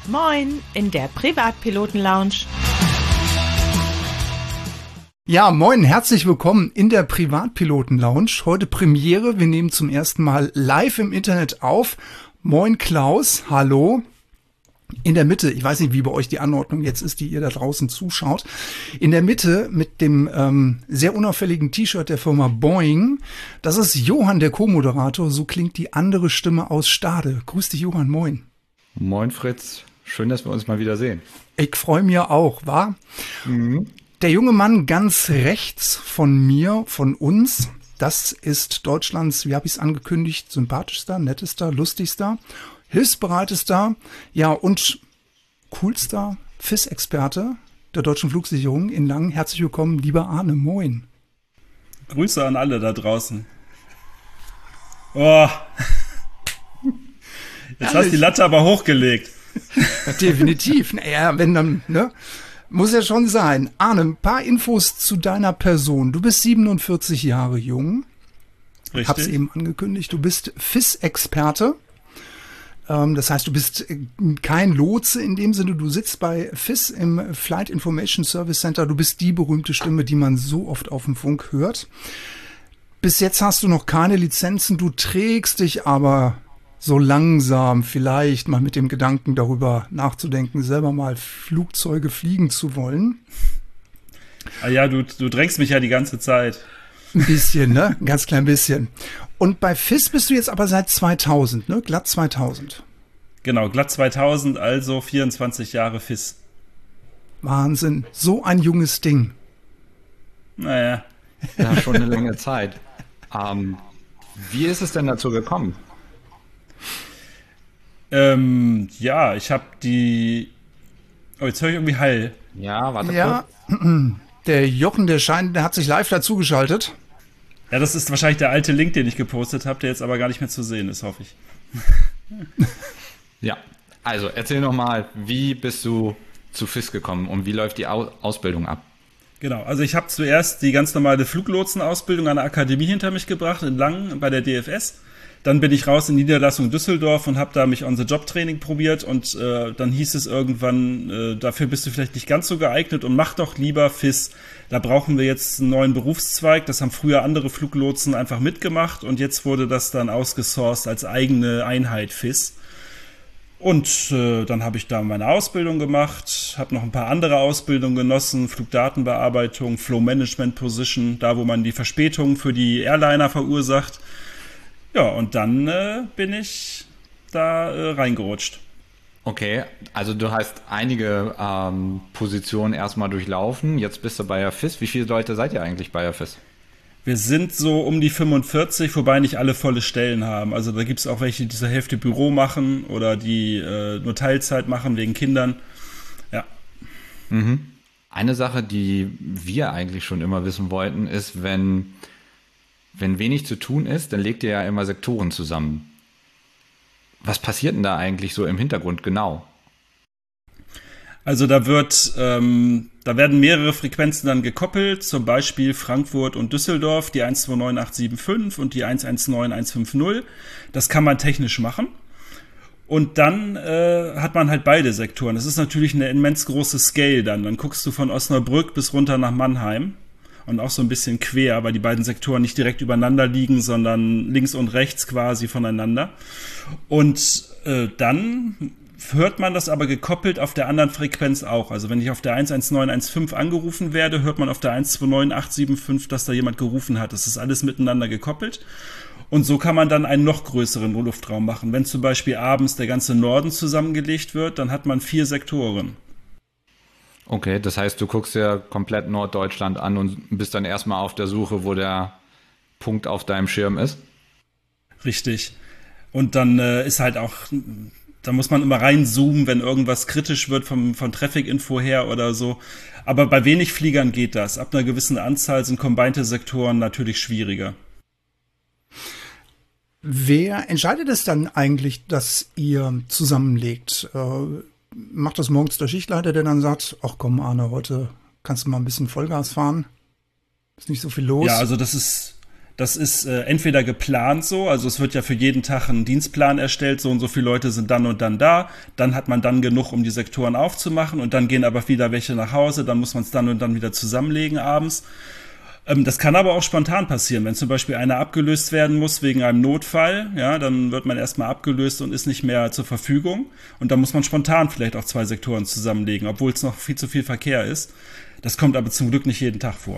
Moin in der Privatpiloten-Lounge. Ja, moin, herzlich willkommen in der Privatpiloten-Lounge. Heute Premiere, wir nehmen zum ersten Mal live im Internet auf. Moin Klaus, hallo. In der Mitte, ich weiß nicht, wie bei euch die Anordnung jetzt ist, die ihr da draußen zuschaut. In der Mitte mit dem sehr unauffälligen T-Shirt der Firma Boeing, das ist Johann, der Co-Moderator. So klingt die andere Stimme aus Stade. Grüß dich, Johann, moin. Moin Fritz, schön, dass wir uns mal wieder sehen. Ich freue mich auch, wa? Mhm. Der junge Mann ganz rechts von mir, von uns, das ist Deutschlands, wie habe ich es angekündigt, sympathischster, nettester, lustigster, hilfsbereitester, ja und coolster FIS-Experte der Deutschen Flugsicherung in Langen. Herzlich willkommen, lieber Arne, moin. Grüße an alle da draußen. Oh. Jetzt hast du die Latte aber hochgelegt. Definitiv. Naja, wenn dann, ne? Muss ja schon sein. Arne, ein paar Infos zu deiner Person. Du bist 47 Jahre jung. Ich habe es eben angekündigt. Du bist FIS-Experte. Das heißt, du bist kein Lotse in dem Sinne. Du sitzt bei FIS im Flight Information Service Center. Du bist die berühmte Stimme, die man so oft auf dem Funk hört. Bis jetzt hast du noch keine Lizenzen. Du trägst dich aber so langsam vielleicht mal mit dem Gedanken darüber nachzudenken, selber mal Flugzeuge fliegen zu wollen. Ah ja, du drängst mich ja die ganze Zeit. Ein bisschen, ne? Ein ganz klein bisschen. Und bei FIS bist du jetzt aber seit 2000, ne? Glatt 2000. Genau, glatt 2000, also 24 Jahre FIS. Wahnsinn, so ein junges Ding. Naja. Ja, schon eine lange Zeit. Wie ist es denn dazu gekommen? Ja, ich habe die... Oh, jetzt höre ich irgendwie Hall. Ja, warte kurz. Der Jochen, der hat sich live dazugeschaltet. Ja, das ist wahrscheinlich der alte Link, den ich gepostet habe, der jetzt aber gar nicht mehr zu sehen ist, hoffe ich. Ja, also erzähl nochmal, wie bist du zu FIS gekommen und wie läuft die Ausbildung ab? Genau, also ich habe zuerst die ganz normale Fluglotsenausbildung an der Akademie hinter mich gebracht, in Langen bei der DFS. Dann bin ich raus in Niederlassung Düsseldorf und habe da mich On-the-Job-Training probiert und dann hieß es irgendwann, dafür bist du vielleicht nicht ganz so geeignet und mach doch lieber FIS. Da brauchen wir jetzt einen neuen Berufszweig. Das haben früher andere Fluglotsen einfach mitgemacht und jetzt wurde das dann ausgesourced als eigene Einheit FIS. Und dann habe ich da meine Ausbildung gemacht, habe noch ein paar andere Ausbildungen genossen, Flugdatenbearbeitung, Flow Management Position, da wo man die Verspätungen für die Airliner verursacht. Ja, und dann bin ich da reingerutscht. Okay, also du hast einige Positionen erstmal durchlaufen. Jetzt bist du bei der FIS. Wie viele Leute seid ihr eigentlich bei der FIS? Wir sind so um die 45, wobei nicht alle volle Stellen haben. Also da gibt es auch welche, die zur Hälfte Büro machen oder die nur Teilzeit machen wegen Kindern. Ja. Mhm. Eine Sache, die wir eigentlich schon immer wissen wollten, ist, wenn wenig zu tun ist, dann legt ihr ja immer Sektoren zusammen. Was passiert denn da eigentlich so im Hintergrund genau? Also da werden mehrere Frequenzen dann gekoppelt, zum Beispiel Frankfurt und Düsseldorf, die 129875 und die 119150. Das kann man technisch machen. Und dann hat man halt beide Sektoren. Das ist natürlich eine immens große Scale dann. Dann guckst du von Osnabrück bis runter nach Mannheim. Und auch so ein bisschen quer, weil die beiden Sektoren nicht direkt übereinander liegen, sondern links und rechts quasi voneinander. Und dann hört man das aber gekoppelt auf der anderen Frequenz auch. Also wenn ich auf der 11915 angerufen werde, hört man auf der 129875, dass da jemand gerufen hat. Das ist alles miteinander gekoppelt. Und so kann man dann einen noch größeren Luftraum machen. Wenn zum Beispiel abends der ganze Norden zusammengelegt wird, dann hat man 4 Sektoren. Okay, das heißt, du guckst ja komplett Norddeutschland an und bist dann erstmal auf der Suche, wo der Punkt auf deinem Schirm ist? Richtig. Und dann ist halt auch, da muss man immer reinzoomen, wenn irgendwas kritisch wird von Traffic-Info her oder so. Aber bei wenig Fliegern geht das. Ab einer gewissen Anzahl sind combined Sektoren natürlich schwieriger. Wer entscheidet es dann eigentlich, dass ihr zusammenlegt? Macht das morgens der Schichtleiter, der dann sagt, ach komm Arne, heute kannst du mal ein bisschen Vollgas fahren? Ist nicht so viel los. Ja, also das ist Das ist entweder geplant so, also es wird ja für jeden Tag ein Dienstplan erstellt, so und so viele Leute sind dann und dann da, dann hat man dann genug, um die Sektoren aufzumachen und dann gehen aber wieder welche nach Hause, dann muss man es dann und dann wieder zusammenlegen abends. Das kann aber auch spontan passieren, wenn zum Beispiel einer abgelöst werden muss wegen einem Notfall, ja, dann wird man erstmal abgelöst und ist nicht mehr zur Verfügung und dann muss man spontan vielleicht auch 2 Sektoren zusammenlegen, obwohl es noch viel zu viel Verkehr ist. Das kommt aber zum Glück nicht jeden Tag vor.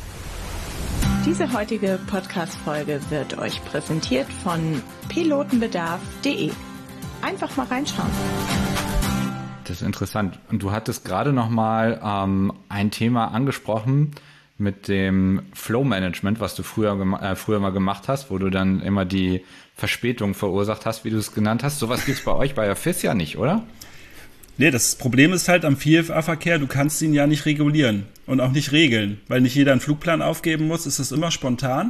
Diese heutige Podcast-Folge wird euch präsentiert von pilotenbedarf.de. Einfach mal reinschauen. Das ist interessant. Und du hattest gerade noch mal ein Thema angesprochen mit dem Flow-Management, was du früher mal gemacht hast, wo du dann immer die Verspätung verursacht hast, wie du es genannt hast. Sowas gibt's bei euch bei der FIS ja nicht, oder? Nee, das Problem ist halt am VFA-Verkehr, du kannst ihn ja nicht regulieren und auch nicht regeln, weil nicht jeder einen Flugplan aufgeben muss, ist das immer spontan.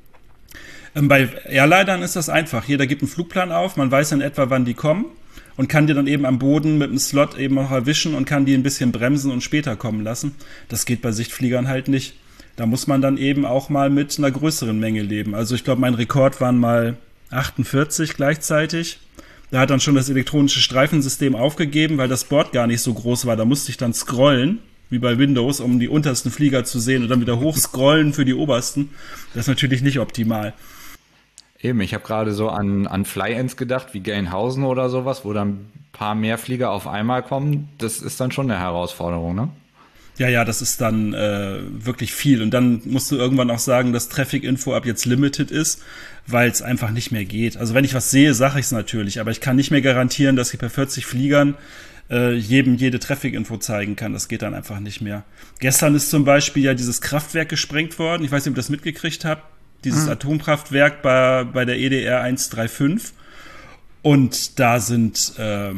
Bei Airlinern ist das einfach. Jeder gibt einen Flugplan auf, man weiß in etwa, wann die kommen und kann die dann eben am Boden mit einem Slot eben auch erwischen und kann die ein bisschen bremsen und später kommen lassen. Das geht bei Sichtfliegern halt nicht. Da muss man dann eben auch mal mit einer größeren Menge leben. Also ich glaube, mein Rekord waren mal 48 gleichzeitig. Da hat dann schon das elektronische Streifensystem aufgegeben, weil das Board gar nicht so groß war. Da musste ich dann scrollen, wie bei Windows, um die untersten Flieger zu sehen und dann wieder hochscrollen für die obersten. Das ist natürlich nicht optimal. Eben, ich habe gerade so an Fly-Ins gedacht, wie Gelnhausen oder sowas, wo dann ein paar mehr Flieger auf einmal kommen. Das ist dann schon eine Herausforderung, ne? Ja, das ist dann wirklich viel. Und dann musst du irgendwann auch sagen, dass Traffic-Info ab jetzt limited ist, weil es einfach nicht mehr geht. Also wenn ich was sehe, sage ich es natürlich, aber ich kann nicht mehr garantieren, dass ich bei 40 Fliegern jedem jede Traffic-Info zeigen kann. Das geht dann einfach nicht mehr. Gestern ist zum Beispiel ja dieses Kraftwerk gesprengt worden. Ich weiß nicht, ob ihr das mitgekriegt habt. Dieses Atomkraftwerk bei der EDR 135. Und da sind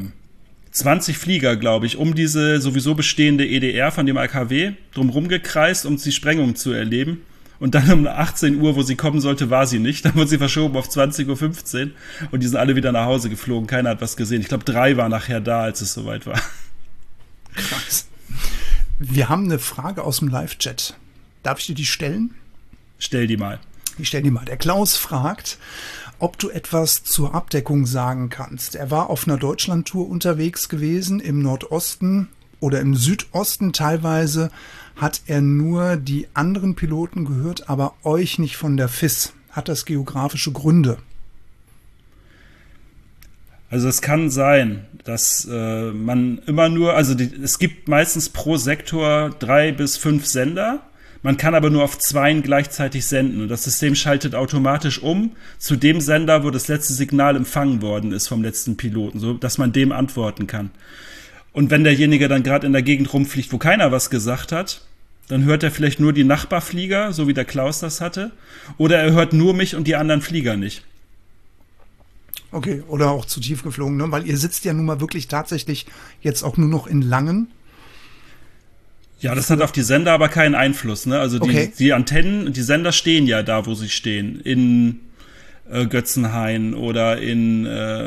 20 Flieger, glaube ich, um diese sowieso bestehende EDR von dem AKW drumherum gekreist, um die Sprengung zu erleben. Und dann um 18 Uhr, wo sie kommen sollte, war sie nicht. Dann wurde sie verschoben auf 20.15 Uhr und die sind alle wieder nach Hause geflogen. Keiner hat was gesehen. Ich glaube, 3 waren nachher da, als es soweit war. Krass. Wir haben eine Frage aus dem Live-Chat. Darf ich dir die stellen? Stell die mal. Ich stelle die mal. Der Klaus fragt, ob du etwas zur Abdeckung sagen kannst. Er war auf einer Deutschlandtour unterwegs gewesen, im Nordosten oder im Südosten teilweise hat er nur die anderen Piloten gehört, aber euch nicht von der FIS. Hat das geografische Gründe? Also es kann sein, dass man immer nur, es gibt meistens pro Sektor 3 bis 5 Sender. Man kann aber nur auf 2 gleichzeitig senden und das System schaltet automatisch um zu dem Sender, wo das letzte Signal empfangen worden ist vom letzten Piloten, so dass man dem antworten kann. Und wenn derjenige dann gerade in der Gegend rumfliegt, wo keiner was gesagt hat, dann hört er vielleicht nur die Nachbarflieger, so wie der Klaus das hatte, oder er hört nur mich und die anderen Flieger nicht. Okay, oder auch zu tief geflogen, ne? Weil ihr sitzt ja nun mal wirklich tatsächlich jetzt auch nur noch in Langen. Ja, das hat auf die Sender aber keinen Einfluss, ne? Also die Antennen, die Sender stehen ja da, wo sie stehen. In Götzenhain oder in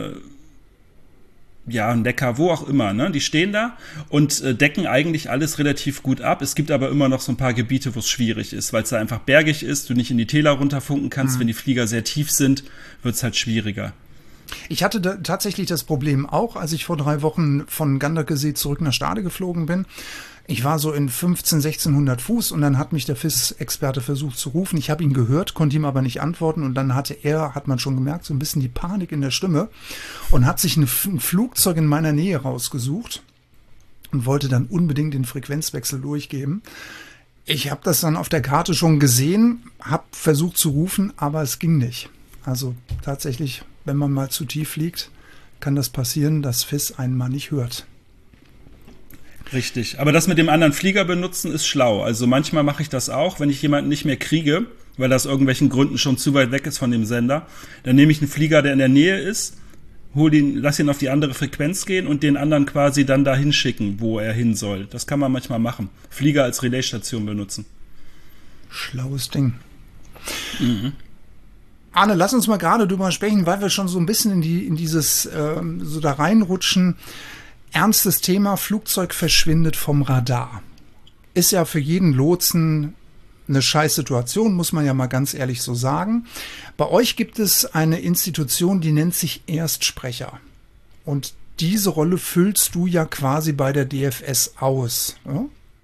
Neckar, wo auch immer, ne? Die stehen da und decken eigentlich alles relativ gut ab. Es gibt aber immer noch so ein paar Gebiete, wo es schwierig ist, weil es da einfach bergig ist, du nicht in die Täler runterfunken kannst. Wenn die Flieger sehr tief sind, wird es halt schwieriger. Ich hatte tatsächlich das Problem auch, als ich vor 3 Wochen von Ganderkesee zurück nach Stade geflogen bin. Ich war so in 1600 Fuß und dann hat mich der FIS-Experte versucht zu rufen. Ich habe ihn gehört, konnte ihm aber nicht antworten und dann hat man schon gemerkt, so ein bisschen die Panik in der Stimme und hat sich ein Flugzeug in meiner Nähe rausgesucht und wollte dann unbedingt den Frequenzwechsel durchgeben. Ich habe das dann auf der Karte schon gesehen, habe versucht zu rufen, aber es ging nicht. Also tatsächlich, wenn man mal zu tief fliegt, kann das passieren, dass FIS einen mal nicht hört. Richtig, aber das mit dem anderen Flieger benutzen ist schlau. Also manchmal mache ich das auch, wenn ich jemanden nicht mehr kriege, weil das aus irgendwelchen Gründen schon zu weit weg ist von dem Sender. Dann nehme ich einen Flieger, der in der Nähe ist, lass ihn auf die andere Frequenz gehen und den anderen quasi dann dahin schicken, wo er hin soll. Das kann man manchmal machen. Flieger als Relaisstation benutzen. Schlaues Ding. Mhm. Arne, lass uns mal gerade drüber sprechen, weil wir schon so ein bisschen in dieses so da reinrutschen. Ernstes Thema, Flugzeug verschwindet vom Radar. Ist ja für jeden Lotsen eine Scheißsituation, muss man ja mal ganz ehrlich so sagen. Bei euch gibt es eine Institution, die nennt sich Erstsprecher. Und diese Rolle füllst du ja quasi bei der DFS aus. Ja?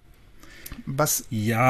Was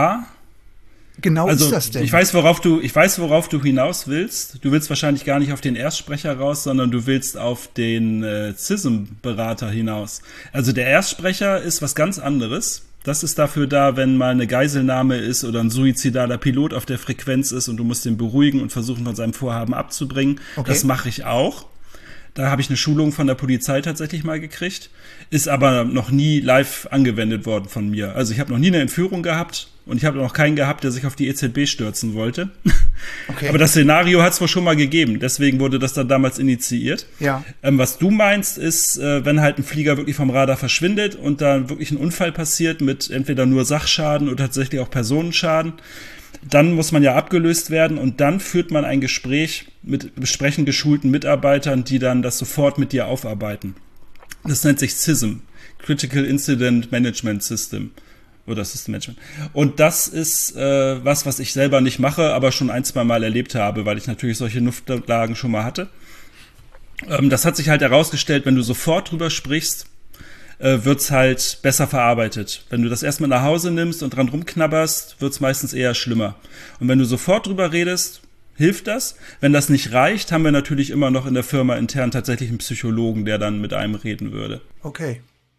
genau ist das denn? Ich weiß, worauf du hinaus willst. Du willst wahrscheinlich gar nicht auf den Erstsprecher raus, sondern du willst auf den CISM-Berater hinaus. Also der Erstsprecher ist was ganz anderes. Das ist dafür da, wenn mal eine Geiselnahme ist oder ein suizidaler Pilot auf der Frequenz ist und du musst ihn beruhigen und versuchen, von seinem Vorhaben abzubringen. Okay. Das mache ich auch. Da habe ich eine Schulung von der Polizei tatsächlich mal gekriegt, ist aber noch nie live angewendet worden von mir. Also ich habe noch nie eine Entführung gehabt und ich habe noch keinen gehabt, der sich auf die EZB stürzen wollte. Okay. Aber das Szenario hat es wohl schon mal gegeben, deswegen wurde das dann damals initiiert. Ja. Was du meinst, ist, wenn halt ein Flieger wirklich vom Radar verschwindet und da wirklich ein Unfall passiert mit entweder nur Sachschaden oder tatsächlich auch Personenschaden, dann muss man ja abgelöst werden und dann führt man ein Gespräch mit entsprechend geschulten Mitarbeitern, die dann das sofort mit dir aufarbeiten. Das nennt sich CISM, Critical Incident Management System oder System Management. Und das ist was ich selber nicht mache, aber schon 1-2 Mal erlebt habe, weil ich natürlich solche Luftlagen schon mal hatte. Das hat sich halt herausgestellt, wenn du sofort drüber sprichst, wird's halt besser verarbeitet. Wenn du das erstmal nach Hause nimmst und dran rumknabberst, wird's meistens eher schlimmer. Und wenn du sofort drüber redest, hilft das. Wenn das nicht reicht, haben wir natürlich immer noch in der Firma intern tatsächlich einen Psychologen, der dann mit einem reden würde. Okay.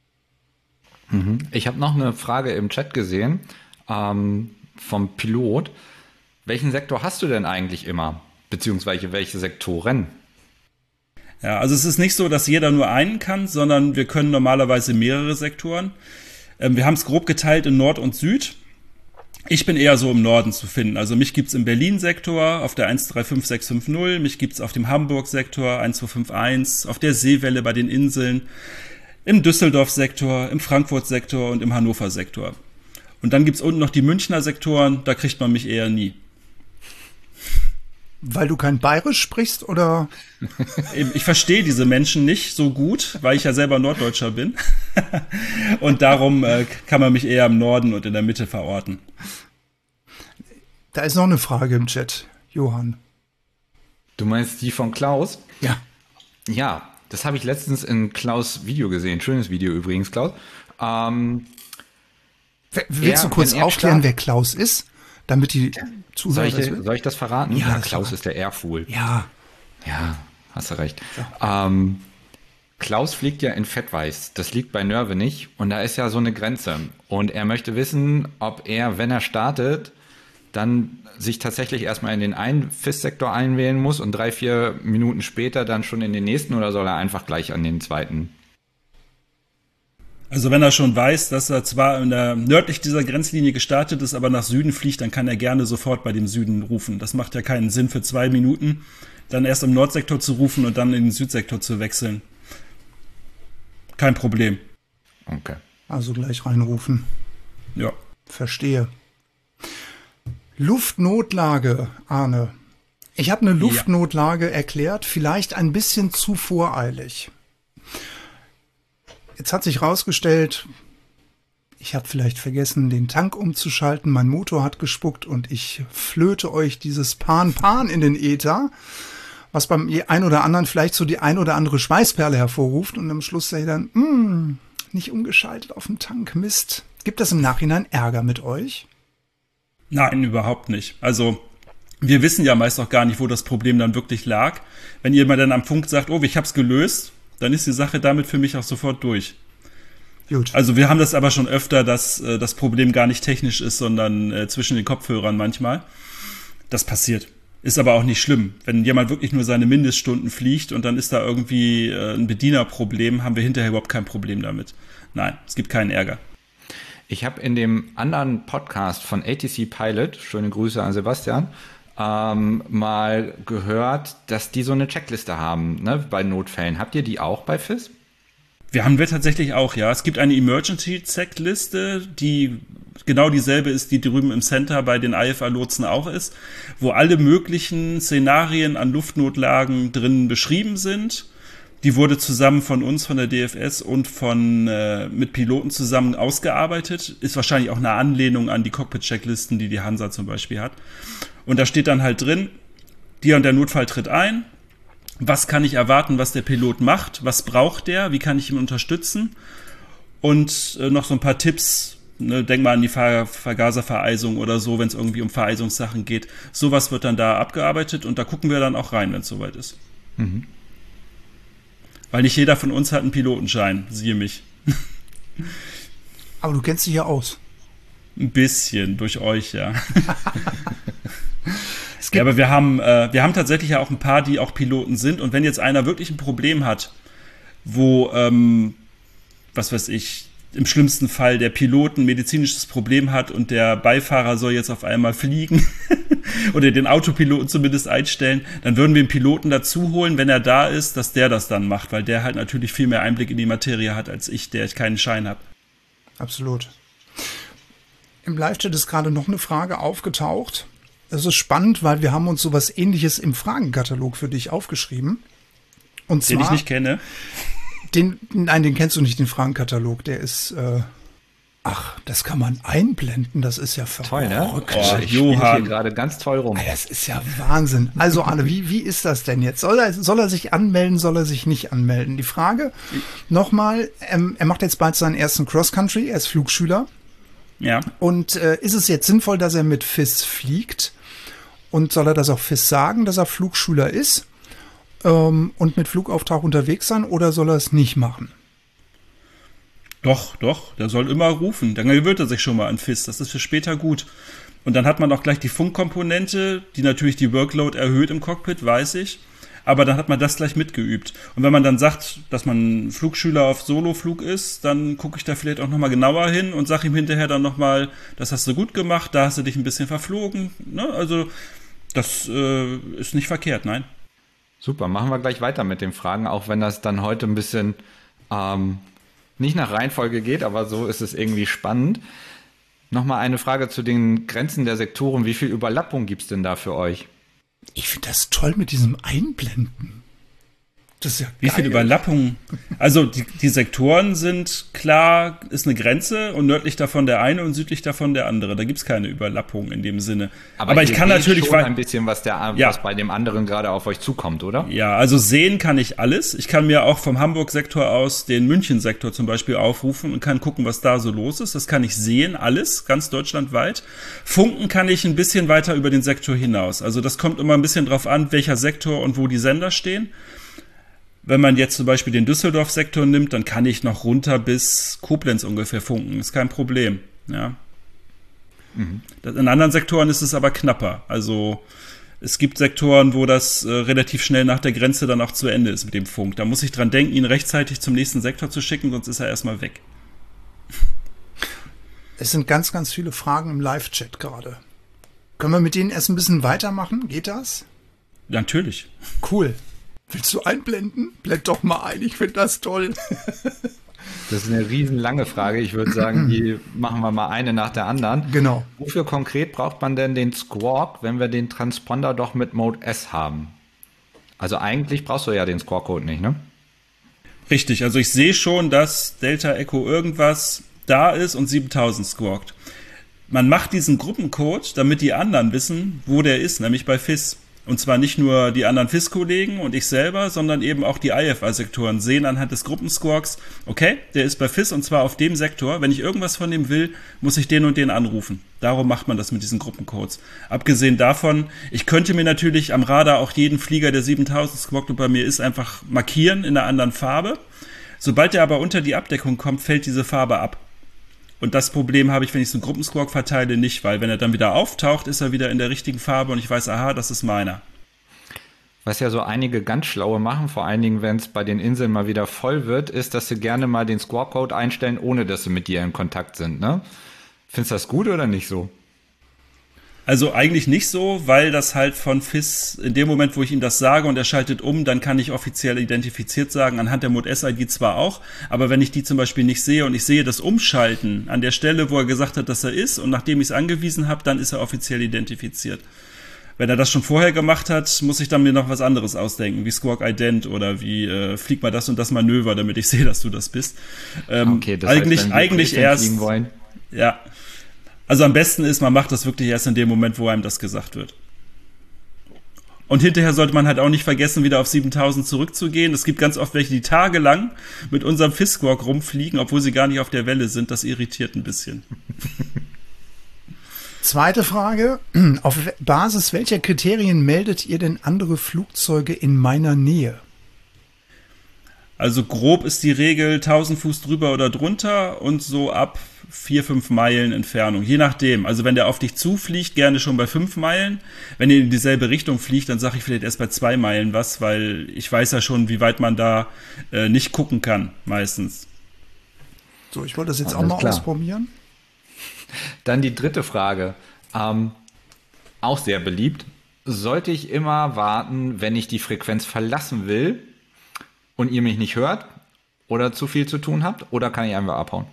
Ich habe noch eine Frage im Chat gesehen vom Pilot. Welchen Sektor hast du denn eigentlich immer? Beziehungsweise welche Sektoren? Ja, also es ist nicht so, dass jeder nur einen kann, sondern wir können normalerweise mehrere Sektoren. Wir haben es grob geteilt in Nord und Süd. Ich bin eher so im Norden zu finden. Also mich gibt's im Berlin-Sektor auf der 135650, mich gibt's auf dem Hamburg-Sektor 1251, auf der Seewelle bei den Inseln, im Düsseldorf-Sektor, im Frankfurt-Sektor und im Hannover-Sektor. Und dann gibt's unten noch die Münchner Sektoren, da kriegt man mich eher nie. Weil du kein Bayerisch sprichst, oder? Ich verstehe diese Menschen nicht so gut, weil ich ja selber Norddeutscher bin. Und darum kann man mich eher im Norden und in der Mitte verorten. Da ist noch eine Frage im Chat, Johann. Du meinst die von Klaus? Ja. Ja, das habe ich letztens in Klaus' Video gesehen. Schönes Video übrigens, Klaus. Willst du kurz aufklären, wer Klaus ist? Damit die Zuhörer soll ich das verraten? Ja, Klaus ist der Airfool. Ja. Ja, hast du recht. Ja. Klaus fliegt ja in Fettweiß. Das liegt bei Nörvenich und da ist ja so eine Grenze. Und er möchte wissen, ob er, wenn er startet, dann sich tatsächlich erstmal in den einen FIS-Sektor einwählen muss und 3-4 Minuten später dann schon in den nächsten, oder soll er einfach gleich an den zweiten? Also wenn er schon weiß, dass er zwar nördlich dieser Grenzlinie gestartet ist, aber nach Süden fliegt, dann kann er gerne sofort bei dem Süden rufen. Das macht ja keinen Sinn für 2 Minuten, dann erst im Nordsektor zu rufen und dann in den Südsektor zu wechseln. Kein Problem. Okay. Also gleich reinrufen. Ja. Verstehe. Luftnotlage, Arne. Ich habe eine Luftnotlage erklärt, vielleicht ein bisschen zu voreilig. Jetzt hat sich rausgestellt, ich habe vielleicht vergessen, den Tank umzuschalten, mein Motor hat gespuckt und ich flöte euch dieses Pan in den Äther, was beim ein oder anderen vielleicht so die ein oder andere Schweißperle hervorruft und am Schluss sagt dann, nicht umgeschaltet auf den Tank, Mist. Gibt das im Nachhinein Ärger mit euch? Nein, überhaupt nicht. Also wir wissen ja meist auch gar nicht, wo das Problem dann wirklich lag. Wenn jemand dann am Funk sagt, ich hab's gelöst, dann ist die Sache damit für mich auch sofort durch. Gut. Also wir haben das aber schon öfter, dass das Problem gar nicht technisch ist, sondern zwischen den Kopfhörern manchmal. Das passiert. Ist aber auch nicht schlimm. Wenn jemand wirklich nur seine Mindeststunden fliegt und dann ist da irgendwie ein Bedienerproblem, haben wir hinterher überhaupt kein Problem damit. Nein, es gibt keinen Ärger. Ich habe in dem anderen Podcast von ATC Pilot, schöne Grüße an Sebastian, mal gehört, dass die so eine Checkliste haben, ne, bei Notfällen. Habt ihr die auch bei FIS? Haben wir tatsächlich auch, ja. Es gibt eine Emergency-Checkliste, die genau dieselbe ist, die drüben im Center bei den IFA-Lotsen auch ist, wo alle möglichen Szenarien an Luftnotlagen drin beschrieben sind. Die wurde zusammen von uns, von der DFS und mit Piloten zusammen ausgearbeitet. Ist wahrscheinlich auch eine Anlehnung an die Cockpit-Checklisten, die Hansa zum Beispiel hat. Und da steht dann halt drin, der und der Notfall tritt ein. Was kann ich erwarten, was der Pilot macht? Was braucht der? Wie kann ich ihn unterstützen? Und noch so ein paar Tipps. Ne, denk mal an die Vergaservereisung oder so, wenn es irgendwie um Vereisungssachen geht. Sowas wird dann da abgearbeitet und da gucken wir dann auch rein, wenn es soweit ist. Mhm. Weil nicht jeder von uns hat einen Pilotenschein, siehe mich. Aber du kennst dich ja aus. Ein bisschen, durch euch, ja. Ja, aber wir haben tatsächlich ja auch ein paar, die auch Piloten sind. Und wenn jetzt einer wirklich ein Problem hat, wo, was weiß ich, im schlimmsten Fall der Pilot ein medizinisches Problem hat und der Beifahrer soll jetzt auf einmal fliegen oder den Autopiloten zumindest einstellen, dann würden wir den Piloten dazu holen, wenn er da ist, dass der das dann macht, weil der halt natürlich viel mehr Einblick in die Materie hat als ich, der ich keinen Schein habe. Absolut. Im Live-Chat ist gerade noch eine Frage aufgetaucht. Das ist spannend, weil wir haben uns sowas Ähnliches im Fragenkatalog für dich aufgeschrieben. Und zwar, den ich nicht kenne. Den kennst du nicht, den Fragenkatalog. Der ist, das kann man einblenden. Das ist ja verrückt. Toll, ne? Ich spiele hier gerade ganz toll rum. Das ist ja Wahnsinn. Also Arne, wie ist das denn jetzt? Soll er sich anmelden, soll er sich nicht anmelden? Die Frage nochmal, er macht jetzt bald seinen ersten Cross-Country, er ist Flugschüler. Ja. Und ist es jetzt sinnvoll, dass er mit FIS fliegt? Und soll er das auch FIS sagen, dass er Flugschüler ist? Und mit Flugauftrag unterwegs sein, oder soll er es nicht machen? Doch, der soll immer rufen. Dann gewöhnt er sich schon mal an FIS. Das ist für später gut. Und dann hat man auch gleich die Funkkomponente, die natürlich die Workload erhöht im Cockpit, weiß ich. Aber dann hat man das gleich mitgeübt. Und wenn man dann sagt, dass man Flugschüler auf Soloflug ist, dann gucke ich da vielleicht auch nochmal genauer hin und sage ihm hinterher dann nochmal, das hast du gut gemacht, da hast du dich ein bisschen verflogen. Ne? Also das ist nicht verkehrt, nein. Super, machen wir gleich weiter mit den Fragen, auch wenn das dann heute ein bisschen nicht nach Reihenfolge geht, aber so ist es irgendwie spannend. Nochmal eine Frage zu den Grenzen der Sektoren. Wie viel Überlappung gibt es denn da für euch? Ich finde das toll mit diesem Einblenden. Das ist ja geil. Wie viel Überlappung? Also die Sektoren sind klar, ist eine Grenze und nördlich davon der eine und südlich davon der andere. Da gibt es keine Überlappung in dem Sinne. Aber ich kann natürlich schon ein bisschen, was bei dem anderen gerade auf euch zukommt, oder? Ja, also sehen kann ich alles. Ich kann mir auch vom Hamburg-Sektor aus den München-Sektor zum Beispiel aufrufen und kann gucken, was da so los ist. Das kann ich sehen, alles, ganz deutschlandweit. Funken kann ich ein bisschen weiter über den Sektor hinaus. Also das kommt immer ein bisschen drauf an, welcher Sektor und wo die Sender stehen. Wenn man jetzt zum Beispiel den Düsseldorf-Sektor nimmt, dann kann ich noch runter bis Koblenz ungefähr funken. Ist kein Problem. Ja. Mhm. In anderen Sektoren ist es aber knapper. Also es gibt Sektoren, wo das relativ schnell nach der Grenze dann auch zu Ende ist mit dem Funk. Da muss ich dran denken, ihn rechtzeitig zum nächsten Sektor zu schicken, sonst ist er erstmal weg. Es sind ganz, ganz viele Fragen im Live-Chat gerade. Können wir mit denen erst ein bisschen weitermachen? Geht das? Ja, natürlich. Cool. Willst du einblenden? Blend doch mal ein, ich finde das toll. Das ist eine riesenlange Frage. Ich würde sagen, die machen wir mal eine nach der anderen. Genau. Wofür konkret braucht man denn den Squawk, wenn wir den Transponder doch mit Mode S haben? Also eigentlich brauchst du ja den Squawk-Code nicht, ne? Richtig, also ich sehe schon, dass Delta Echo irgendwas da ist und 7000 squawkt. Man macht diesen Gruppencode, damit die anderen wissen, wo der ist, nämlich bei FIS. Und zwar nicht nur die anderen FIS-Kollegen und ich selber, sondern eben auch die IFA-Sektoren sehen anhand des Gruppensquawks, okay, der ist bei FIS und zwar auf dem Sektor. Wenn ich irgendwas von dem will, muss ich den und den anrufen. Darum macht man das mit diesen Gruppencodes. Abgesehen davon, ich könnte mir natürlich am Radar auch jeden Flieger, der 7000 squawkt und bei mir ist, einfach markieren in einer anderen Farbe. Sobald der aber unter die Abdeckung kommt, fällt diese Farbe ab. Und das Problem habe ich, wenn ich so einen Gruppensquawk verteile, nicht, weil wenn er dann wieder auftaucht, ist er wieder in der richtigen Farbe und ich weiß, aha, das ist meiner. Was ja so einige ganz Schlaue machen, vor allen Dingen, wenn es bei den Inseln mal wieder voll wird, ist, dass sie gerne mal den Squawk-Code einstellen, ohne dass sie mit dir in Kontakt sind, ne? Findest du das gut oder nicht so? Also eigentlich nicht so, weil das halt von FIS, in dem Moment, wo ich ihm das sage und er schaltet um, dann kann ich offiziell identifiziert sagen, anhand der Mod-S-ID zwar auch, aber wenn ich die zum Beispiel nicht sehe und ich sehe das Umschalten an der Stelle, wo er gesagt hat, dass er ist und nachdem ich es angewiesen habe, dann ist er offiziell identifiziert. Wenn er das schon vorher gemacht hat, muss ich dann mir noch was anderes ausdenken, wie Squawk Ident oder wie flieg mal das und das Manöver, damit ich sehe, dass du das bist. Okay, das eigentlich erst. Ja. Also am besten ist, man macht das wirklich erst in dem Moment, wo einem das gesagt wird. Und hinterher sollte man halt auch nicht vergessen, wieder auf 7000 zurückzugehen. Es gibt ganz oft welche, die tagelang mit unserem Fisk-Squawk rumfliegen, obwohl sie gar nicht auf der Welle sind. Das irritiert ein bisschen. Zweite Frage. Auf Basis welcher Kriterien meldet ihr denn andere Flugzeuge in meiner Nähe? Also grob ist die Regel 1000 Fuß drüber oder drunter und so ab 4-5 Meilen Entfernung. Je nachdem. Also wenn der auf dich zufliegt, gerne schon bei 5 Meilen. Wenn ihr in dieselbe Richtung fliegt, dann sage ich vielleicht erst bei 2 Meilen was, weil ich weiß ja schon, wie weit man da nicht gucken kann, meistens. So, ich wollte das jetzt auch mal ausprobieren. Dann die dritte Frage, auch sehr beliebt. Sollte ich immer warten, wenn ich die Frequenz verlassen will und ihr mich nicht hört oder zu viel zu tun habt, oder kann ich einfach abhauen?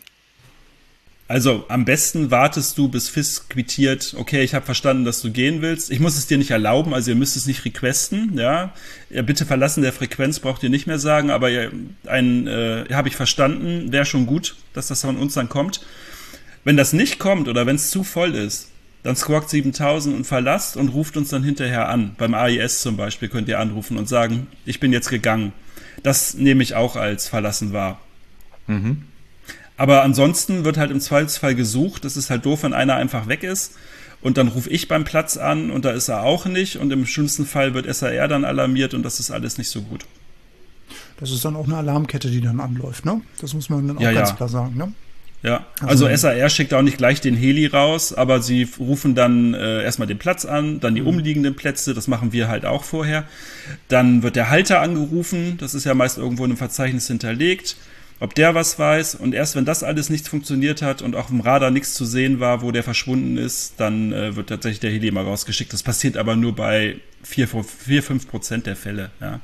Also am besten wartest du, bis Fisk quittiert, okay, ich habe verstanden, dass du gehen willst. Ich muss es dir nicht erlauben, also ihr müsst es nicht requesten, ja. Bitte verlassen der Frequenz braucht ihr nicht mehr sagen, aber habe ich verstanden, wäre schon gut, dass das von uns dann kommt. Wenn das nicht kommt oder wenn es zu voll ist, dann squawkt 7000 und verlasst und ruft uns dann hinterher an. Beim AIS zum Beispiel könnt ihr anrufen und sagen, ich bin jetzt gegangen. Das nehme ich auch als verlassen wahr. Mhm. Aber ansonsten wird halt im Zweifelsfall gesucht. Das ist halt doof, wenn einer einfach weg ist. Und dann rufe ich beim Platz an und da ist er auch nicht. Und im schlimmsten Fall wird SAR dann alarmiert und das ist alles nicht so gut. Das ist dann auch eine Alarmkette, die dann anläuft, ne? Das muss man dann auch ganz klar sagen, ne? Ja, also SAR schickt auch nicht gleich den Heli raus, aber sie rufen dann erstmal den Platz an, dann die umliegenden Plätze, das machen wir halt auch vorher. Dann wird der Halter angerufen, das ist ja meist irgendwo in einem Verzeichnis hinterlegt, ob der was weiß. Und erst wenn das alles nicht funktioniert hat und auch im Radar nichts zu sehen war, wo der verschwunden ist, dann wird tatsächlich der Heli mal rausgeschickt. Das passiert aber nur bei 4-5% der Fälle, ja.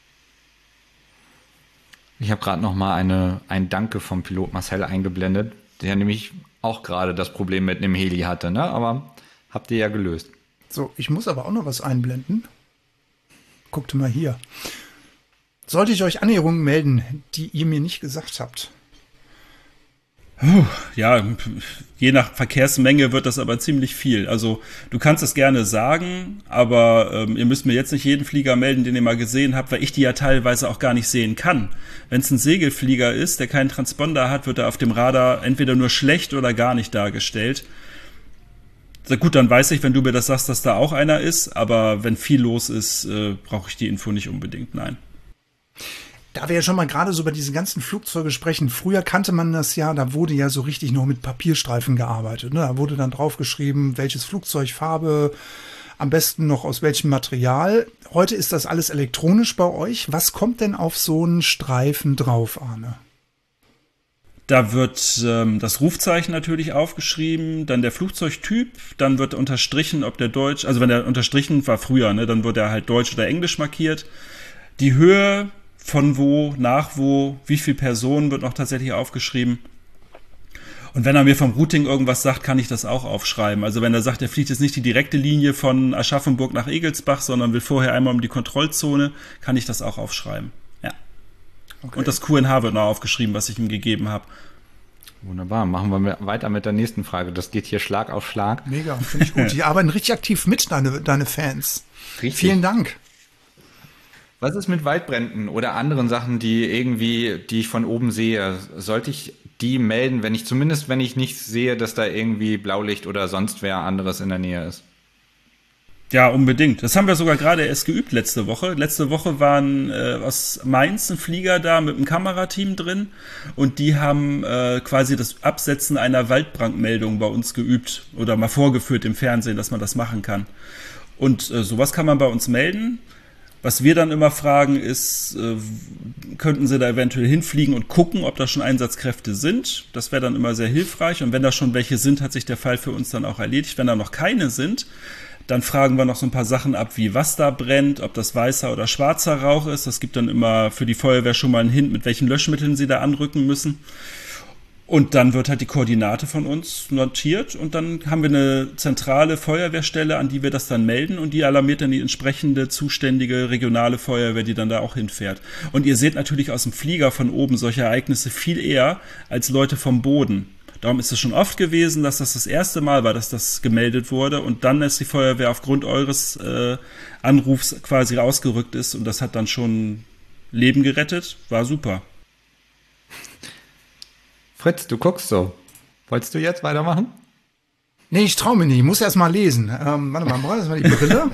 Ich habe gerade noch mal ein Danke vom Pilot Marcel eingeblendet, der nämlich auch gerade das Problem mit einem Heli hatte, ne? Aber habt ihr ja gelöst. So, ich muss aber auch noch was einblenden. Guckt mal hier. Sollte ich euch Annäherungen melden, die ihr mir nicht gesagt habt? Ja, je nach Verkehrsmenge wird das aber ziemlich viel. Also du kannst es gerne sagen, aber ihr müsst mir jetzt nicht jeden Flieger melden, den ihr mal gesehen habt, weil ich die ja teilweise auch gar nicht sehen kann. Wenn es ein Segelflieger ist, der keinen Transponder hat, wird er auf dem Radar entweder nur schlecht oder gar nicht dargestellt. Na gut, dann weiß ich, wenn du mir das sagst, dass da auch einer ist, aber wenn viel los ist, brauche ich die Info nicht unbedingt, nein. Da wir ja schon mal gerade so über diese ganzen Flugzeuge sprechen, früher kannte man das ja, da wurde ja so richtig noch mit Papierstreifen gearbeitet. Ne? Da wurde dann draufgeschrieben, welches Flugzeug, Farbe, am besten noch aus welchem Material. Heute ist das alles elektronisch bei euch. Was kommt denn auf so einen Streifen drauf, Arne? Da wird das Rufzeichen natürlich aufgeschrieben, dann der Flugzeugtyp, dann wird unterstrichen, ob der Deutsch, also wenn der unterstrichen war früher, ne, dann wird er halt Deutsch oder Englisch markiert. Die Höhe, von wo, nach wo, wie viele Personen wird noch tatsächlich aufgeschrieben. Und wenn er mir vom Routing irgendwas sagt, kann ich das auch aufschreiben. Also wenn er sagt, er fliegt jetzt nicht die direkte Linie von Aschaffenburg nach Egelsbach, sondern will vorher einmal um die Kontrollzone, kann ich das auch aufschreiben. Ja. Okay. Und das QNH wird noch aufgeschrieben, was ich ihm gegeben habe. Wunderbar, machen wir weiter mit der nächsten Frage. Das geht hier Schlag auf Schlag. Mega, finde ich gut. Die arbeiten richtig aktiv mit, deine Fans. Richtig. Vielen Dank. Was ist mit Waldbränden oder anderen Sachen, die ich von oben sehe? Sollte ich die melden, wenn ich nicht sehe, dass da irgendwie Blaulicht oder sonst wer anderes in der Nähe ist? Ja, unbedingt. Das haben wir sogar gerade erst geübt letzte Woche. Letzte Woche waren aus Mainz ein Flieger da mit einem Kamerateam drin und die haben quasi das Absetzen einer Waldbrandmeldung bei uns geübt oder mal vorgeführt im Fernsehen, dass man das machen kann. Und sowas kann man bei uns melden. Was wir dann immer fragen ist, könnten Sie da eventuell hinfliegen und gucken, ob da schon Einsatzkräfte sind? Das wäre dann immer sehr hilfreich. Und wenn da schon welche sind, hat sich der Fall für uns dann auch erledigt. Wenn da noch keine sind, dann fragen wir noch so ein paar Sachen ab, wie was da brennt, ob das weißer oder schwarzer Rauch ist. Das gibt dann immer für die Feuerwehr schon mal einen Hint, mit welchen Löschmitteln sie da anrücken müssen. Und dann wird halt die Koordinate von uns notiert und dann haben wir eine zentrale Feuerwehrstelle, an die wir das dann melden und die alarmiert dann die entsprechende zuständige regionale Feuerwehr, die dann da auch hinfährt. Und ihr seht natürlich aus dem Flieger von oben solche Ereignisse viel eher als Leute vom Boden. Darum ist es schon oft gewesen, dass das erste Mal war, dass das gemeldet wurde und dann ist die Feuerwehr aufgrund eures Anrufs quasi rausgerückt ist und das hat dann schon Leben gerettet. War super. Fritz, du guckst so. Wolltest du jetzt weitermachen? Nee, ich traue mich nicht. Ich muss erst mal lesen. Warte mal, brauche erst mal die Brille.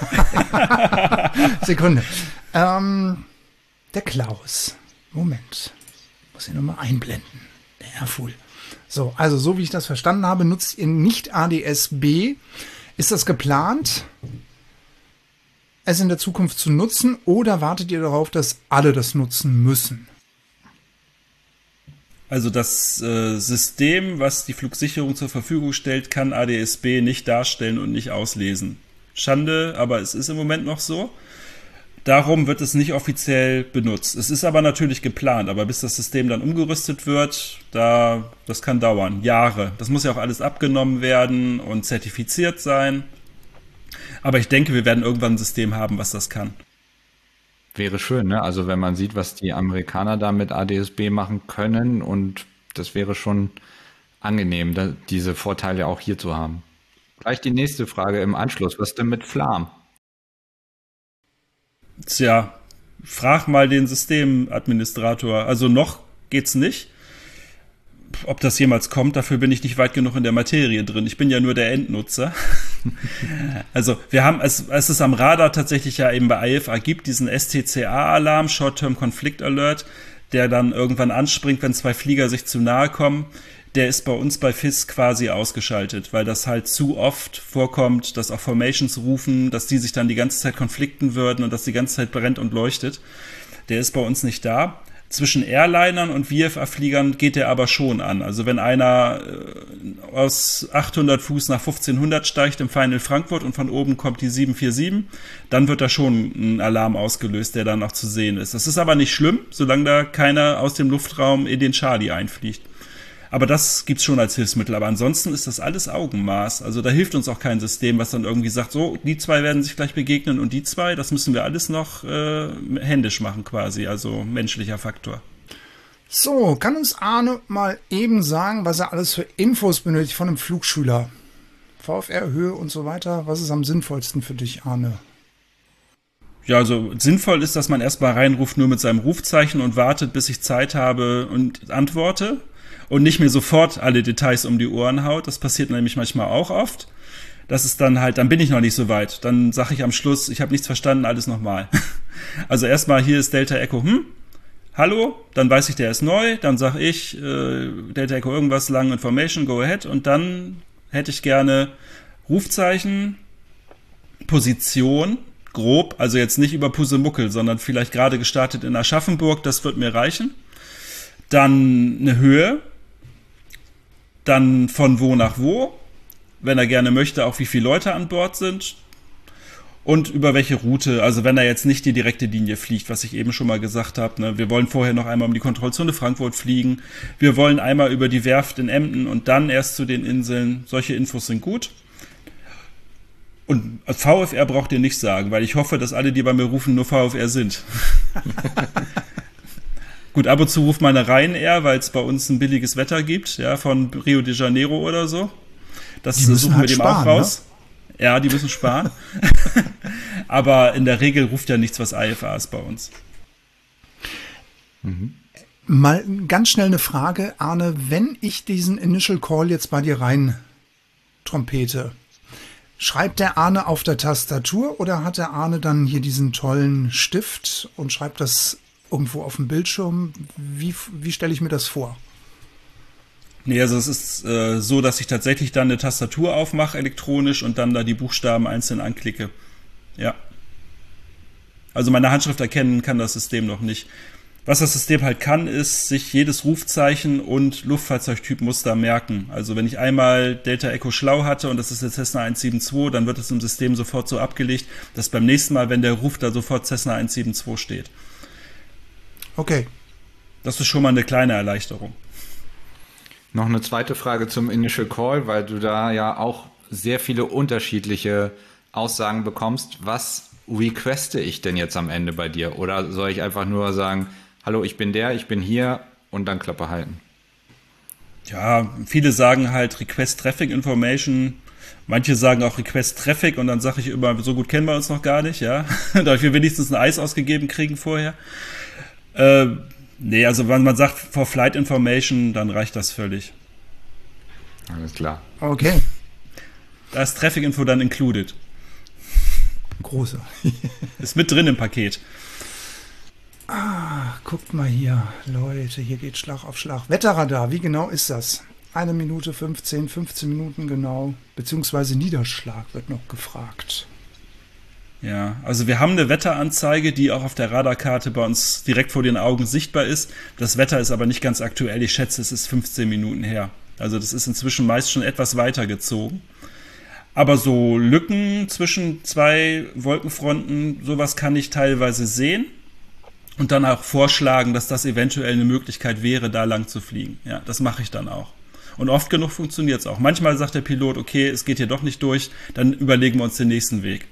Sekunde. Der Klaus. Moment. Muss ich nochmal einblenden. Der Herr Fuhl. So, also so wie ich das verstanden habe, nutzt ihr nicht ADS-B. Ist das geplant, es in der Zukunft zu nutzen oder wartet ihr darauf, dass alle das nutzen müssen? Also das System, was die Flugsicherung zur Verfügung stellt, kann ADS-B nicht darstellen und nicht auslesen. Schande, aber es ist im Moment noch so. Darum wird es nicht offiziell benutzt. Es ist aber natürlich geplant, aber bis das System dann umgerüstet wird, das kann dauern, Jahre. Das muss ja auch alles abgenommen werden und zertifiziert sein. Aber ich denke, wir werden irgendwann ein System haben, was das kann. Wäre schön, ne? Also wenn man sieht, was die Amerikaner da mit ADS-B machen können und das wäre schon angenehm, diese Vorteile auch hier zu haben. Gleich die nächste Frage im Anschluss. Was denn mit Flam? Tja, frag mal den Systemadministrator. Also noch geht's nicht. Ob das jemals kommt, dafür bin ich nicht weit genug in der Materie drin. Ich bin ja nur der Endnutzer. Also wir haben, es ist am Radar tatsächlich ja eben bei IFA gibt, diesen STCA-Alarm, Short-Term Conflict Alert, der dann irgendwann anspringt, wenn zwei Flieger sich zu nahe kommen. Der ist bei uns bei FIS quasi ausgeschaltet, weil das halt zu oft vorkommt, dass auch Formations rufen, dass die sich dann die ganze Zeit konflikten würden und dass die ganze Zeit brennt und leuchtet. Der ist bei uns nicht da. Zwischen Airlinern und VFA-Fliegern geht der aber schon an. Also wenn einer aus 800 Fuß nach 1500 steigt im Final Frankfurt und von oben kommt die 747, dann wird da schon ein Alarm ausgelöst, der dann auch zu sehen ist. Das ist aber nicht schlimm, solange da keiner aus dem Luftraum in den Charlie einfliegt. Aber das gibt's schon als Hilfsmittel. Aber ansonsten ist das alles Augenmaß. Also da hilft uns auch kein System, was dann irgendwie sagt, so, die zwei werden sich gleich begegnen und die zwei, das müssen wir alles noch händisch machen quasi, also menschlicher Faktor. So, kann uns Arne mal eben sagen, was er alles für Infos benötigt von einem Flugschüler? VFR-Höhe und so weiter. Was ist am sinnvollsten für dich, Arne? Ja, also sinnvoll ist, dass man erstmal reinruft nur mit seinem Rufzeichen und wartet, bis ich Zeit habe und antworte. Und nicht mir sofort alle Details um die Ohren haut. Das passiert nämlich manchmal auch oft. Das ist dann halt, dann bin ich noch nicht so weit. Dann sage ich am Schluss, ich habe nichts verstanden, alles nochmal. Also erstmal, hier ist Delta Echo, hallo, dann weiß ich, der ist neu. Dann sage ich, Delta Echo irgendwas, lang Information, go ahead. Und dann hätte ich gerne Rufzeichen, Position, grob, also jetzt nicht über Pusemuckel, sondern vielleicht gerade gestartet in Aschaffenburg, das wird mir reichen. Dann eine Höhe. Dann von wo nach wo, wenn er gerne möchte, auch wie viele Leute an Bord sind und über welche Route, also wenn er jetzt nicht die direkte Linie fliegt, was ich eben schon mal gesagt habe, ne? Wir wollen vorher noch einmal um die Kontrollzone Frankfurt fliegen, wir wollen einmal über die Werft in Emden und dann erst zu den Inseln, solche Infos sind gut. Und VFR braucht ihr nicht sagen, weil ich hoffe, dass alle, die bei mir rufen, nur VFR sind. Gut, ab und zu ruft mal eine Ryanair, weil es bei uns ein billiges Wetter gibt, ja, von Rio de Janeiro oder so. Das suchen wir dem auch raus. Ne? Ja, die müssen sparen. Aber in der Regel ruft ja nichts, was IFA ist bei uns. Mhm. Mal ganz schnell eine Frage, Arne. Wenn ich diesen Initial Call jetzt bei dir rein trompete, schreibt der Arne auf der Tastatur oder hat der Arne dann hier diesen tollen Stift und schreibt das irgendwo auf dem Bildschirm? Wie stelle ich mir das vor? Nee, also es ist so, dass ich tatsächlich dann eine Tastatur aufmache elektronisch und dann da die Buchstaben einzeln anklicke. Ja. Also meine Handschrift erkennen kann das System noch nicht. Was das System halt kann, ist sich jedes Rufzeichen und Luftfahrzeugtypmuster merken. Also wenn ich einmal Delta Echo schlau hatte und das ist der Cessna 172, dann wird es im System sofort so abgelegt, dass beim nächsten Mal, wenn der ruft, da sofort Cessna 172 steht. Okay. Das ist schon mal eine kleine Erleichterung. Noch eine zweite Frage zum Initial Call, weil du da ja auch sehr viele unterschiedliche Aussagen bekommst. Was requeste ich denn jetzt am Ende bei dir? Oder soll ich einfach nur sagen, hallo, ich bin hier und dann Klappe halten? Ja, viele sagen halt Request Traffic Information. Manche sagen auch Request Traffic und dann sage ich immer, so gut kennen wir uns noch gar nicht, ja. Da wir wenigstens ein Eis ausgegeben kriegen vorher. Nee, also wenn man sagt for Flight Information, dann reicht das völlig. Alles klar. Okay. Da ist Traffic Info dann included. Große. Ist mit drin im Paket. Guckt mal hier, Leute, hier geht Schlag auf Schlag. Wetterradar, wie genau ist das? 1 Minute 15 Minuten genau, beziehungsweise Niederschlag wird noch gefragt. Ja, also wir haben eine Wetteranzeige, die auch auf der Radarkarte bei uns direkt vor den Augen sichtbar ist. Das Wetter ist aber nicht ganz aktuell. Ich schätze, es ist 15 Minuten her. Also das ist inzwischen meist schon etwas weiter gezogen. Aber so Lücken zwischen 2 Wolkenfronten, sowas kann ich teilweise sehen. Und dann auch vorschlagen, dass das eventuell eine Möglichkeit wäre, da lang zu fliegen. Ja, das mache ich dann auch. Und oft genug funktioniert es auch. Manchmal sagt der Pilot, okay, es geht hier doch nicht durch, dann überlegen wir uns den nächsten Weg.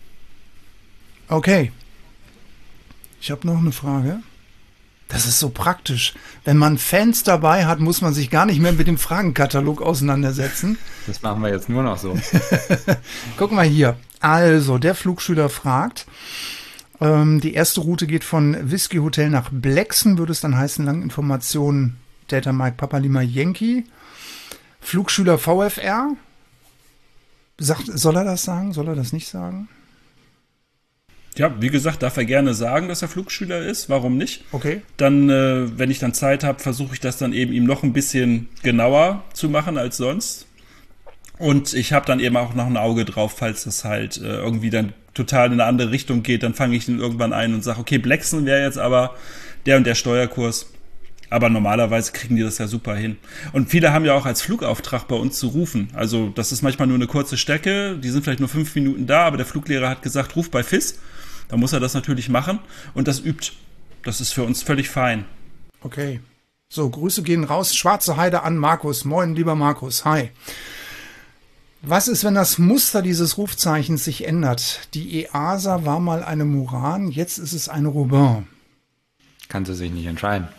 Okay. Ich habe noch eine Frage. Das ist so praktisch. Wenn man Fans dabei hat, muss man sich gar nicht mehr mit dem Fragenkatalog auseinandersetzen. Das machen wir jetzt nur noch so. Guck mal hier. Also, der Flugschüler fragt, die erste Route geht von Whiskey Hotel nach Blexen, würde es dann heißen, Langinformation Delta Mike Papa Lima Yankee. Flugschüler VFR. Soll er das sagen? Soll er das nicht sagen? Ja, wie gesagt, darf er gerne sagen, dass er Flugschüler ist. Warum nicht? Okay. Dann, wenn ich dann Zeit habe, versuche ich das dann eben ihm noch ein bisschen genauer zu machen als sonst. Und ich habe dann eben auch noch ein Auge drauf, falls das halt irgendwie dann total in eine andere Richtung geht. Dann fange ich den irgendwann ein und sage, okay, Blexen wäre jetzt aber der und der Steuerkurs. Aber normalerweise kriegen die das ja super hin. Und viele haben ja auch als Flugauftrag bei uns zu rufen. Also das ist manchmal nur eine kurze Strecke. Die sind vielleicht nur 5 Minuten da, aber der Fluglehrer hat gesagt, ruf bei FIS. Da muss er das natürlich machen und das übt. Das ist für uns völlig fein. Okay. So, Grüße gehen raus. Schwarze Heide an Markus. Moin, lieber Markus. Hi. Was ist, wenn das Muster dieses Rufzeichens sich ändert? Die EASA war mal eine Muran, jetzt ist es eine Robin. Kann sie sich nicht entscheiden.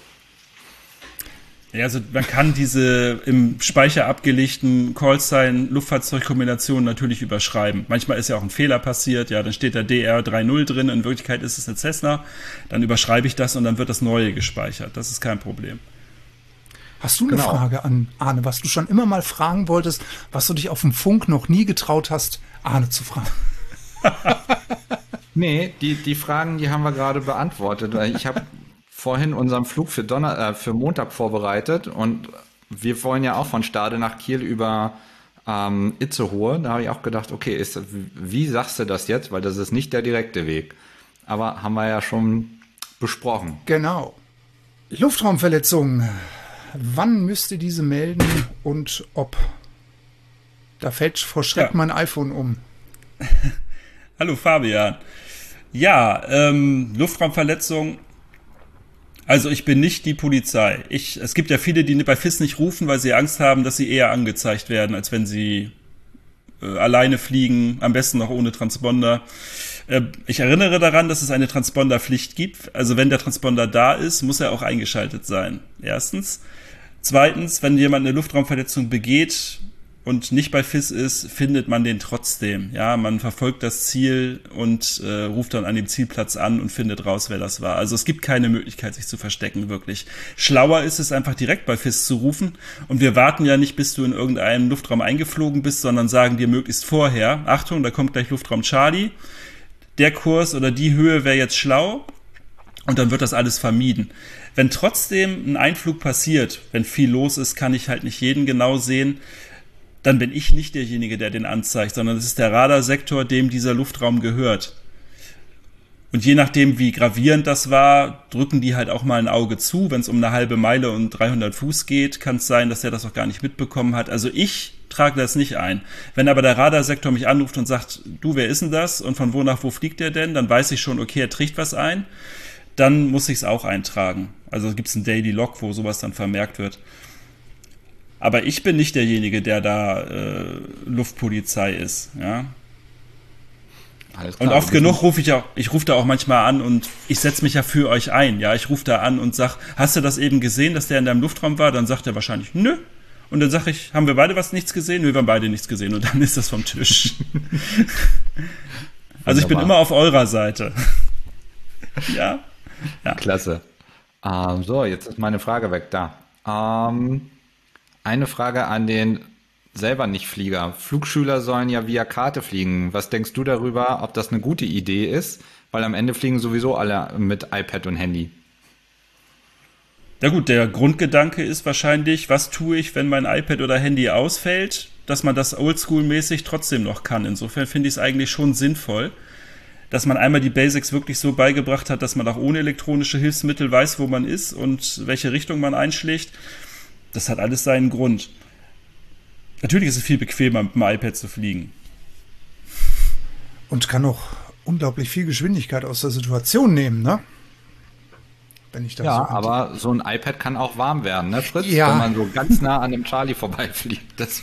Ja, also man kann diese im Speicher abgelegten Callsign-Luftfahrzeugkombinationen natürlich überschreiben. Manchmal ist ja auch ein Fehler passiert, ja, dann steht da DR30 drin, in Wirklichkeit ist es eine Cessna, dann überschreibe ich das und dann wird das Neue gespeichert. Das ist kein Problem. Hast du eine Frage an Arne, was du schon immer mal fragen wolltest, was du dich auf dem Funk noch nie getraut hast, Arne zu fragen? Nee, die Fragen, die haben wir gerade beantwortet. Ich habe vorhin unseren Flug für Montag vorbereitet und wir wollen ja auch von Stade nach Kiel über Itzehoe. Da habe ich auch gedacht, okay, wie sagst du das jetzt? Weil das ist nicht der direkte Weg. Aber haben wir ja schon besprochen. Genau. Luftraumverletzungen. Wann müsst ihr diese melden und ob? Da fällt vor Schreck mein iPhone um. Hallo Fabian. Ja, Luftraumverletzung. Also ich bin nicht die Polizei. Es gibt ja viele, die bei FIS nicht rufen, weil sie Angst haben, dass sie eher angezeigt werden, als wenn sie alleine fliegen, am besten noch ohne Transponder. Ich erinnere daran, dass es eine Transponderpflicht gibt. Also wenn der Transponder da ist, muss er auch eingeschaltet sein. Erstens. Zweitens, wenn jemand eine Luftraumverletzung begeht und nicht bei FIS ist, findet man den trotzdem. Ja, man verfolgt das Ziel und ruft dann an dem Zielplatz an und findet raus, wer das war. Also es gibt keine Möglichkeit, sich zu verstecken, wirklich. Schlauer ist es einfach direkt bei FIS zu rufen und wir warten ja nicht, bis du in irgendeinem Luftraum eingeflogen bist, sondern sagen dir möglichst vorher, Achtung, da kommt gleich Luftraum Charlie, der Kurs oder die Höhe wäre jetzt schlau und dann wird das alles vermieden. Wenn trotzdem ein Einflug passiert, wenn viel los ist, kann ich halt nicht jeden genau sehen, dann bin ich nicht derjenige, der den anzeigt, sondern es ist der Radarsektor, dem dieser Luftraum gehört. Und je nachdem, wie gravierend das war, drücken die halt auch mal ein Auge zu. Wenn es um eine halbe Meile und 300 Fuß geht, kann es sein, dass er das auch gar nicht mitbekommen hat. Also ich trage das nicht ein. Wenn aber der Radarsektor mich anruft und sagt, du, wer ist denn das und von wo nach wo fliegt der denn, dann weiß ich schon, okay, er trägt was ein. Dann muss ich es auch eintragen. Also gibt es ein Daily Log, wo sowas dann vermerkt wird. Aber ich bin nicht derjenige, der da Luftpolizei ist, ja. Alles klar, und oft genug rufe da auch manchmal an und ich setze mich ja für euch ein, ja. Ich rufe da an und sag, hast du das eben gesehen, dass der in deinem Luftraum war? Dann sagt er wahrscheinlich, nö. Und dann sage ich, haben wir beide nichts gesehen? Nö, wir haben beide nichts gesehen. Und dann ist das vom Tisch. Also ich bin immer auf eurer Seite. Ja. Klasse. So, jetzt ist meine Frage weg da. Eine Frage an den selber Nicht-Flieger. Flugschüler sollen ja via Karte fliegen. Was denkst du darüber, ob das eine gute Idee ist? Weil am Ende fliegen sowieso alle mit iPad und Handy. Ja gut, der Grundgedanke ist wahrscheinlich, was tue ich, wenn mein iPad oder Handy ausfällt, dass man das oldschool-mäßig trotzdem noch kann. Insofern finde ich es eigentlich schon sinnvoll, dass man einmal die Basics wirklich so beigebracht hat, dass man auch ohne elektronische Hilfsmittel weiß, wo man ist und welche Richtung man einschlägt. Das hat alles seinen Grund. Natürlich ist es viel bequemer, mit dem iPad zu fliegen. Und kann auch unglaublich viel Geschwindigkeit aus der Situation nehmen, ne? Wenn ich das ja, aber so ein iPad kann auch warm werden, ne, Fritz? Ja. Wenn man so ganz nah an dem Charlie vorbeifliegt. Das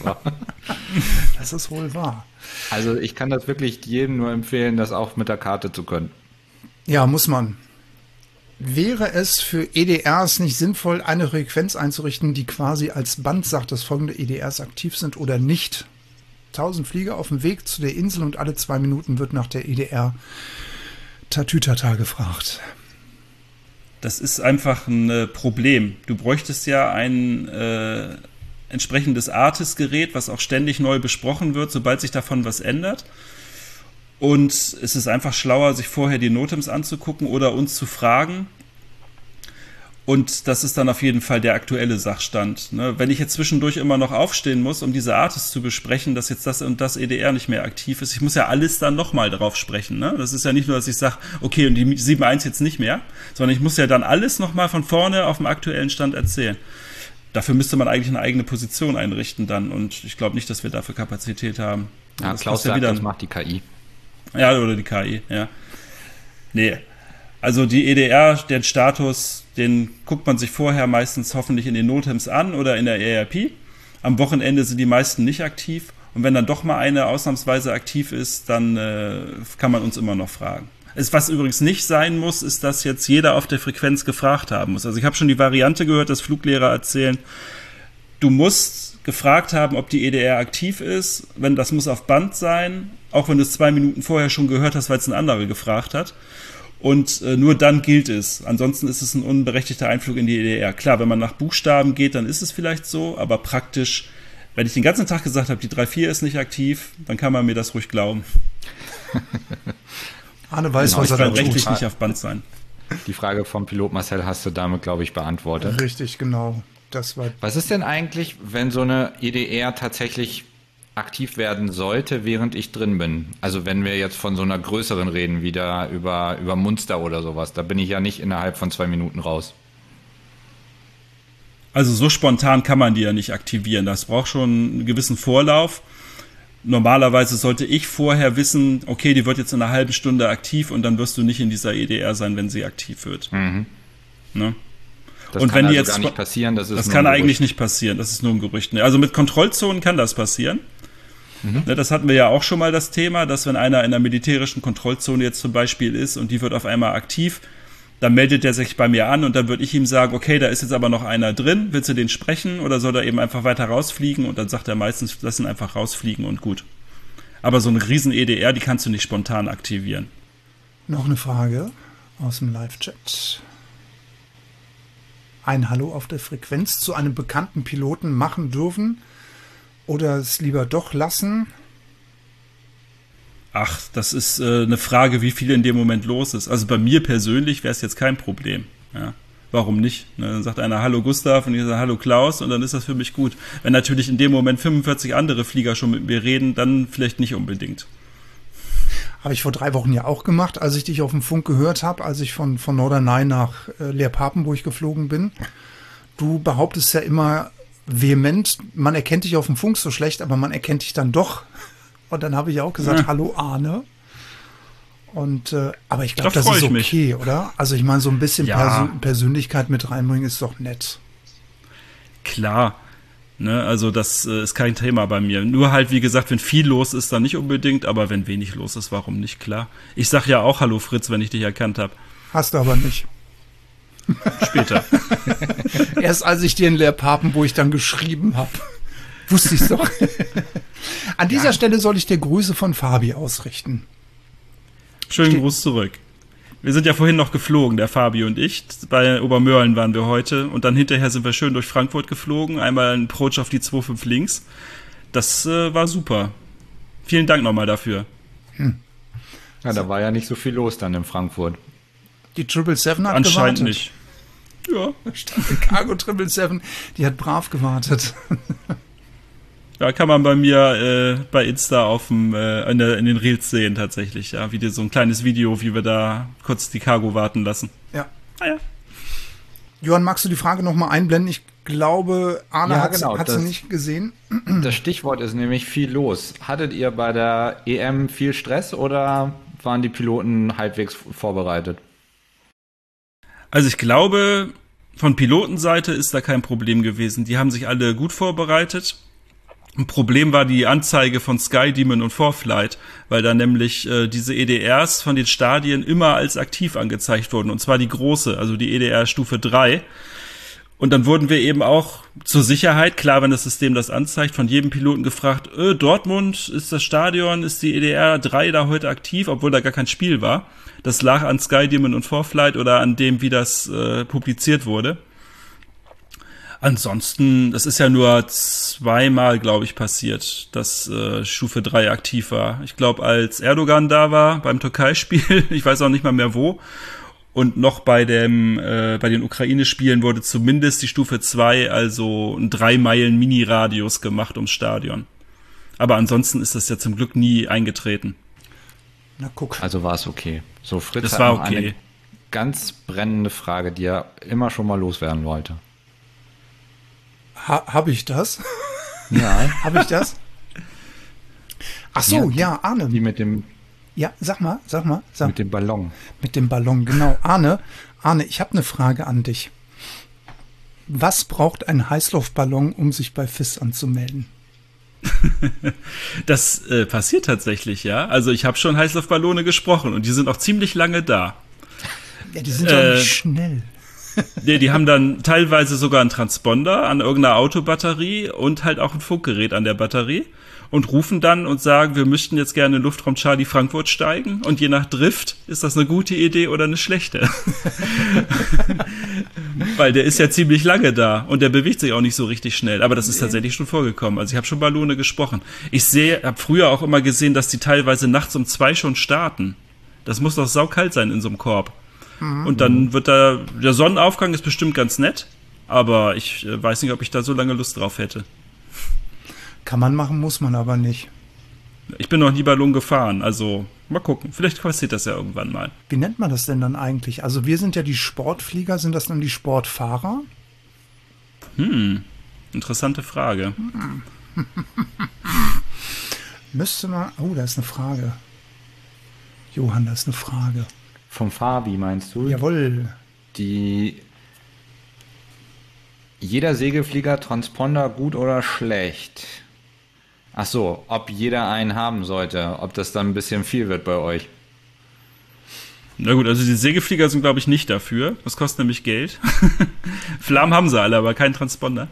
ist wohl wahr. Also ich kann das wirklich jedem nur empfehlen, das auch mit der Karte zu können. Ja, muss man. Wäre es für EDRs nicht sinnvoll, eine Frequenz einzurichten, die quasi als Band sagt, dass folgende EDRs aktiv sind oder nicht? 1000 Flieger auf dem Weg zu der Insel und alle 2 Minuten wird nach der EDR Tatütata gefragt. Das ist einfach ein Problem. Du bräuchtest ja ein entsprechendes ARTIS-Gerät, was auch ständig neu besprochen wird, sobald sich davon was ändert. Und es ist einfach schlauer, sich vorher die NOTAMs anzugucken oder uns zu fragen. Und das ist dann auf jeden Fall der aktuelle Sachstand. Ne? Wenn ich jetzt zwischendurch immer noch aufstehen muss, um diese ARTIS zu besprechen, dass jetzt das und das EDR nicht mehr aktiv ist, ich muss ja alles dann nochmal drauf sprechen. Ne? Das ist ja nicht nur, dass ich sage, okay, und die 7.1 jetzt nicht mehr, sondern ich muss ja dann alles nochmal von vorne auf dem aktuellen Stand erzählen. Dafür müsste man eigentlich eine eigene Position einrichten dann. Und ich glaube nicht, dass wir dafür Kapazität haben. Ja, Klaus sagt, das macht die KI. Ja, oder die KI, ja. Nee, also die EDR, den Status, den guckt man sich vorher meistens hoffentlich in den NOTAMs an oder in der ERP. Am Wochenende sind die meisten nicht aktiv. Und wenn dann doch mal eine ausnahmsweise aktiv ist, dann kann man uns immer noch fragen. Was übrigens nicht sein muss, ist, dass jetzt jeder auf der Frequenz gefragt haben muss. Also ich habe schon die Variante gehört, dass Fluglehrer erzählen, du musst gefragt haben, ob die EDR aktiv ist. Das muss auf Band sein, auch wenn du es 2 Minuten vorher schon gehört hast, weil es ein anderer gefragt hat. Und nur dann gilt es. Ansonsten ist es ein unberechtigter Einflug in die EDR. Klar, wenn man nach Buchstaben geht, dann ist es vielleicht so, aber praktisch, wenn ich den ganzen Tag gesagt habe, die 3.4 ist nicht aktiv, dann kann man mir das ruhig glauben. Arne weiß, was er da rechtlich nicht auf Band sein. Die Frage vom Pilot Marcel hast du damit, glaube ich, beantwortet. Richtig, genau. Was ist denn eigentlich, wenn so eine EDR tatsächlich aktiv werden sollte, während ich drin bin? Also wenn wir jetzt von so einer größeren reden, wieder über Munster oder sowas, da bin ich ja nicht innerhalb von 2 Minuten raus. Also so spontan kann man die ja nicht aktivieren. Das braucht schon einen gewissen Vorlauf. Normalerweise sollte ich vorher wissen, okay, die wird jetzt in einer halben Stunde aktiv und dann wirst du nicht in dieser EDR sein, wenn sie aktiv wird. Mhm. Ne? Das und kann wenn also die jetzt gar nicht passieren. Das kann eigentlich nicht passieren. Das ist nur ein Gerücht. Also mit Kontrollzonen kann das passieren. Mhm. Das hatten wir ja auch schon mal das Thema, dass wenn einer in einer militärischen Kontrollzone jetzt zum Beispiel ist und die wird auf einmal aktiv, dann meldet er sich bei mir an und dann würde ich ihm sagen, okay, da ist jetzt aber noch einer drin, willst du den sprechen oder soll er eben einfach weiter rausfliegen? Und dann sagt er meistens, lass ihn einfach rausfliegen und gut. Aber so eine riesen EDR, die kannst du nicht spontan aktivieren. Noch eine Frage aus dem Live-Chat. Ein Hallo auf der Frequenz zu einem bekannten Piloten machen dürfen oder es lieber doch lassen? Ach, das ist eine Frage, wie viel in dem Moment los ist. Also bei mir persönlich wäre es jetzt kein Problem. Ja, warum nicht? Ne, dann sagt einer Hallo Gustav und ich sage Hallo Klaus und dann ist das für mich gut. Wenn natürlich in dem Moment 45 andere Flieger schon mit mir reden, dann vielleicht nicht unbedingt. Habe ich vor 3 Wochen ja auch gemacht, als ich dich auf dem Funk gehört habe, als ich von Norderney nach Leer-Papenburg geflogen bin. Du behauptest ja immer vehement, man erkennt dich auf dem Funk so schlecht, aber man erkennt dich dann doch. Und dann habe ich auch gesagt, Hallo Arne. Und aber ich glaube, das ist okay, oder? Also ich meine, so ein bisschen Persönlichkeit mit reinbringen ist doch nett. Klar. Ne? Also das ist kein Thema bei mir. Nur halt, wie gesagt, wenn viel los ist, dann nicht unbedingt, aber wenn wenig los ist, warum nicht, klar. Ich sag ja auch Hallo Fritz, wenn ich dich erkannt habe. Hast du aber nicht. Später. Erst als ich dir in Leerpapen, wo ich dann geschrieben habe, wusste ich es doch. An dieser Stelle soll ich dir Grüße von Fabi ausrichten. Schönen Gruß zurück. Wir sind ja vorhin noch geflogen, der Fabi und ich. Bei Obermörlen waren wir heute. Und dann hinterher sind wir schön durch Frankfurt geflogen. Einmal ein Approach auf die 2.5 links. Das war super. Vielen Dank nochmal dafür. Ja, da war ja nicht so viel los dann in Frankfurt. Die 777 hat Anscheinend gewartet. nicht. Ja. Cargo 777, die hat brav gewartet. Da kann man bei mir bei Insta auf dem, in den Reels sehen tatsächlich. Ja, wie so ein kleines Video, wie wir da kurz die Cargo warten lassen. Ja. Ja. Johann, magst du die Frage nochmal einblenden? Ich glaube, Arne Ja, hat genau, sie nicht gesehen. Das Stichwort ist nämlich viel los. Hattet ihr bei der EM viel Stress oder waren die Piloten halbwegs vorbereitet? Also ich glaube, von Pilotenseite ist da kein Problem gewesen. Die haben sich alle gut vorbereitet. Ein Problem war die Anzeige von Sky, Demon und 4Flight, weil da nämlich diese EDRs von den Stadien immer als aktiv angezeigt wurden. Und zwar die große, also die EDR Stufe 3. Und dann wurden wir eben auch zur Sicherheit, klar, wenn das System das anzeigt, von jedem Piloten gefragt, Dortmund, ist das Stadion, ist die EDR 3 da heute aktiv, obwohl da gar kein Spiel war. Das lag an Sky, Demon und 4Flight oder an dem, wie das publiziert wurde. Ansonsten, das ist ja nur zweimal, glaube ich, passiert, dass Stufe 3 aktiv war. Ich glaube, als Erdogan da war beim Türkei-Spiel, ich weiß auch nicht mal mehr wo, und noch bei den Ukraine-Spielen wurde zumindest die Stufe 2, also ein 3 Meilen Mini-Radius gemacht ums Stadion. Aber ansonsten ist das ja zum Glück nie eingetreten. Na guck. Also war es okay. So, Fritz Das hat war noch okay. eine ganz brennende Frage, die er immer schon mal loswerden wollte. Habe ich das? Ja. Habe ich das? Ach so, ja, Arne. Die mit dem Ja, sag mal. mit dem Ballon. Mit dem Ballon, genau. Arne, ich habe eine Frage an dich. Was braucht ein Heißluftballon, um sich bei FIS anzumelden? Das passiert tatsächlich, ja. Also ich habe schon Heißluftballone gesprochen und die sind auch ziemlich lange da. Ja, die sind doch nicht schnell. Nee, die haben dann teilweise sogar einen Transponder an irgendeiner Autobatterie und halt auch ein Funkgerät an der Batterie und rufen dann und sagen, wir möchten jetzt gerne in Luftraum Charlie Frankfurt steigen und je nach Drift ist das eine gute Idee oder eine schlechte. Weil der ist ja ziemlich lange da und der bewegt sich auch nicht so richtig schnell, aber das ist tatsächlich schon vorgekommen. Also ich habe schon Ballone gesprochen. Habe früher auch immer gesehen, dass die teilweise nachts um 2 schon starten. Das muss doch saukalt sein in so einem Korb. Und dann wird der Sonnenaufgang ist bestimmt ganz nett, aber ich weiß nicht, ob ich da so lange Lust drauf hätte. Kann man machen, muss man aber nicht. Ich bin noch nie Ballon gefahren, also mal gucken. Vielleicht passiert das ja irgendwann mal. Wie nennt man das denn dann eigentlich? Also wir sind ja die Sportflieger, sind das dann die Sportfahrer? Interessante Frage. Müsste man... Oh, da ist eine Frage. Johann, da ist eine Frage. Vom Fabi meinst du? Jawohl. Jeder Segelflieger Transponder gut oder schlecht? Ach so, ob jeder einen haben sollte, ob das dann ein bisschen viel wird bei euch. Na gut, also die Segelflieger sind, glaube ich, nicht dafür. Das kostet nämlich Geld. Flammen haben sie alle, aber keinen Transponder.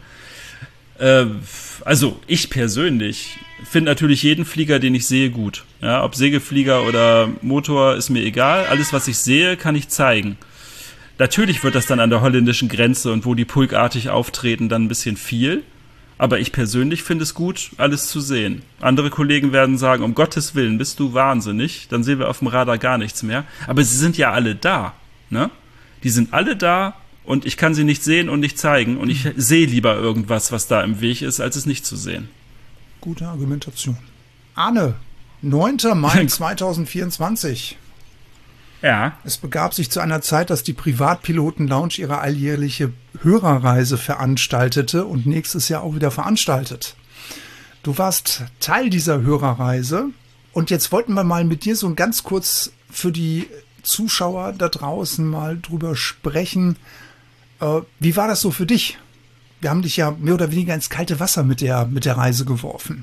Also ich persönlich finde natürlich jeden Flieger, den ich sehe, gut. Ja, ob Segelflieger oder Motor, ist mir egal. Alles, was ich sehe, kann ich zeigen. Natürlich wird das dann an der holländischen Grenze und wo die pulkartig auftreten, dann ein bisschen viel. Aber ich persönlich finde es gut, alles zu sehen. Andere Kollegen werden sagen, um Gottes Willen, bist du wahnsinnig. Dann sehen wir auf dem Radar gar nichts mehr. Aber sie sind ja alle da. Ne? Die sind alle da und ich kann sie nicht sehen und nicht zeigen. Und ich sehe lieber irgendwas, was da im Weg ist, als es nicht zu sehen. Gute Argumentation. Arne, 9. Mai 2024. Ja. Es begab sich zu einer Zeit, dass die Privatpiloten-Lounge ihre alljährliche Hörerreise veranstaltete und nächstes Jahr auch wieder veranstaltet. Du warst Teil dieser Hörerreise und jetzt wollten wir mal mit dir so ganz kurz für die Zuschauer da draußen mal drüber sprechen. Wie war das so für dich? wir haben dich ja mehr oder weniger ins kalte Wasser mit der Reise geworfen.